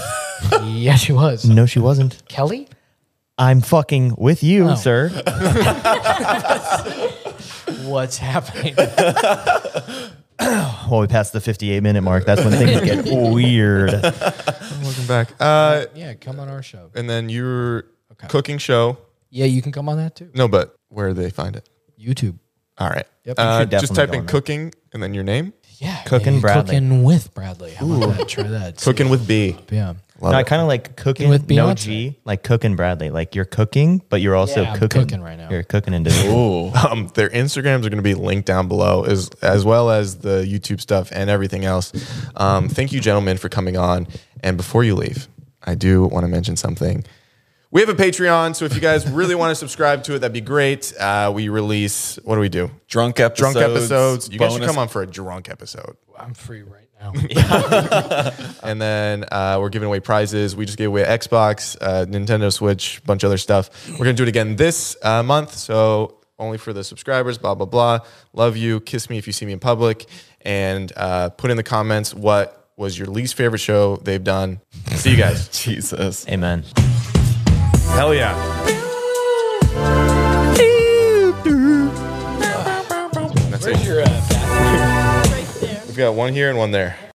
Yeah, she was. No, she wasn't. Kelly? I'm fucking with you, Oh. sir. What's happening? Well, we passed the fifty-eight minute mark. That's when things get weird. Welcome back. Uh, Yeah, come on our show. and then your cooking show. Yeah, you can come on that too. No, but where do they find it? YouTube. All right. Yep. Uh, You should just definitely type go in on that. cooking and then your name. Yeah, Cooking maybe Bradley. Cooking with Bradley. How about that? Try that. Cooking with B. Yeah. Love No, I it. kind of like cooking with with no Beyonce. G, like cooking Bradley. Like you're cooking, but you're also Yeah, I'm cooking. cooking right now. You're a cooking individual. Ooh. Um, their Instagrams are going to be linked down below, as as well as the YouTube stuff and everything else. Um, thank you, gentlemen, for coming on. And before you leave, I do want to mention something. We have a Patreon, so if you guys really want to subscribe to it, that'd be great. Uh, we release, what do we do? Drunk episodes. Drunk episodes. You guys should bonus- come on for a drunk episode. I'm free right now. And then uh, we're giving away prizes. We just gave away Xbox, uh, Nintendo Switch, a bunch of other stuff. We're going to do it again this uh, month. So only for the subscribers, blah, blah, blah. Love you. Kiss me if you see me in public. And uh, put in the comments what was your least favorite show they've done. See you guys. Jesus. Amen. Hell yeah. That's Where's it. your uh, bathroom? Right there. We've got one here and one there.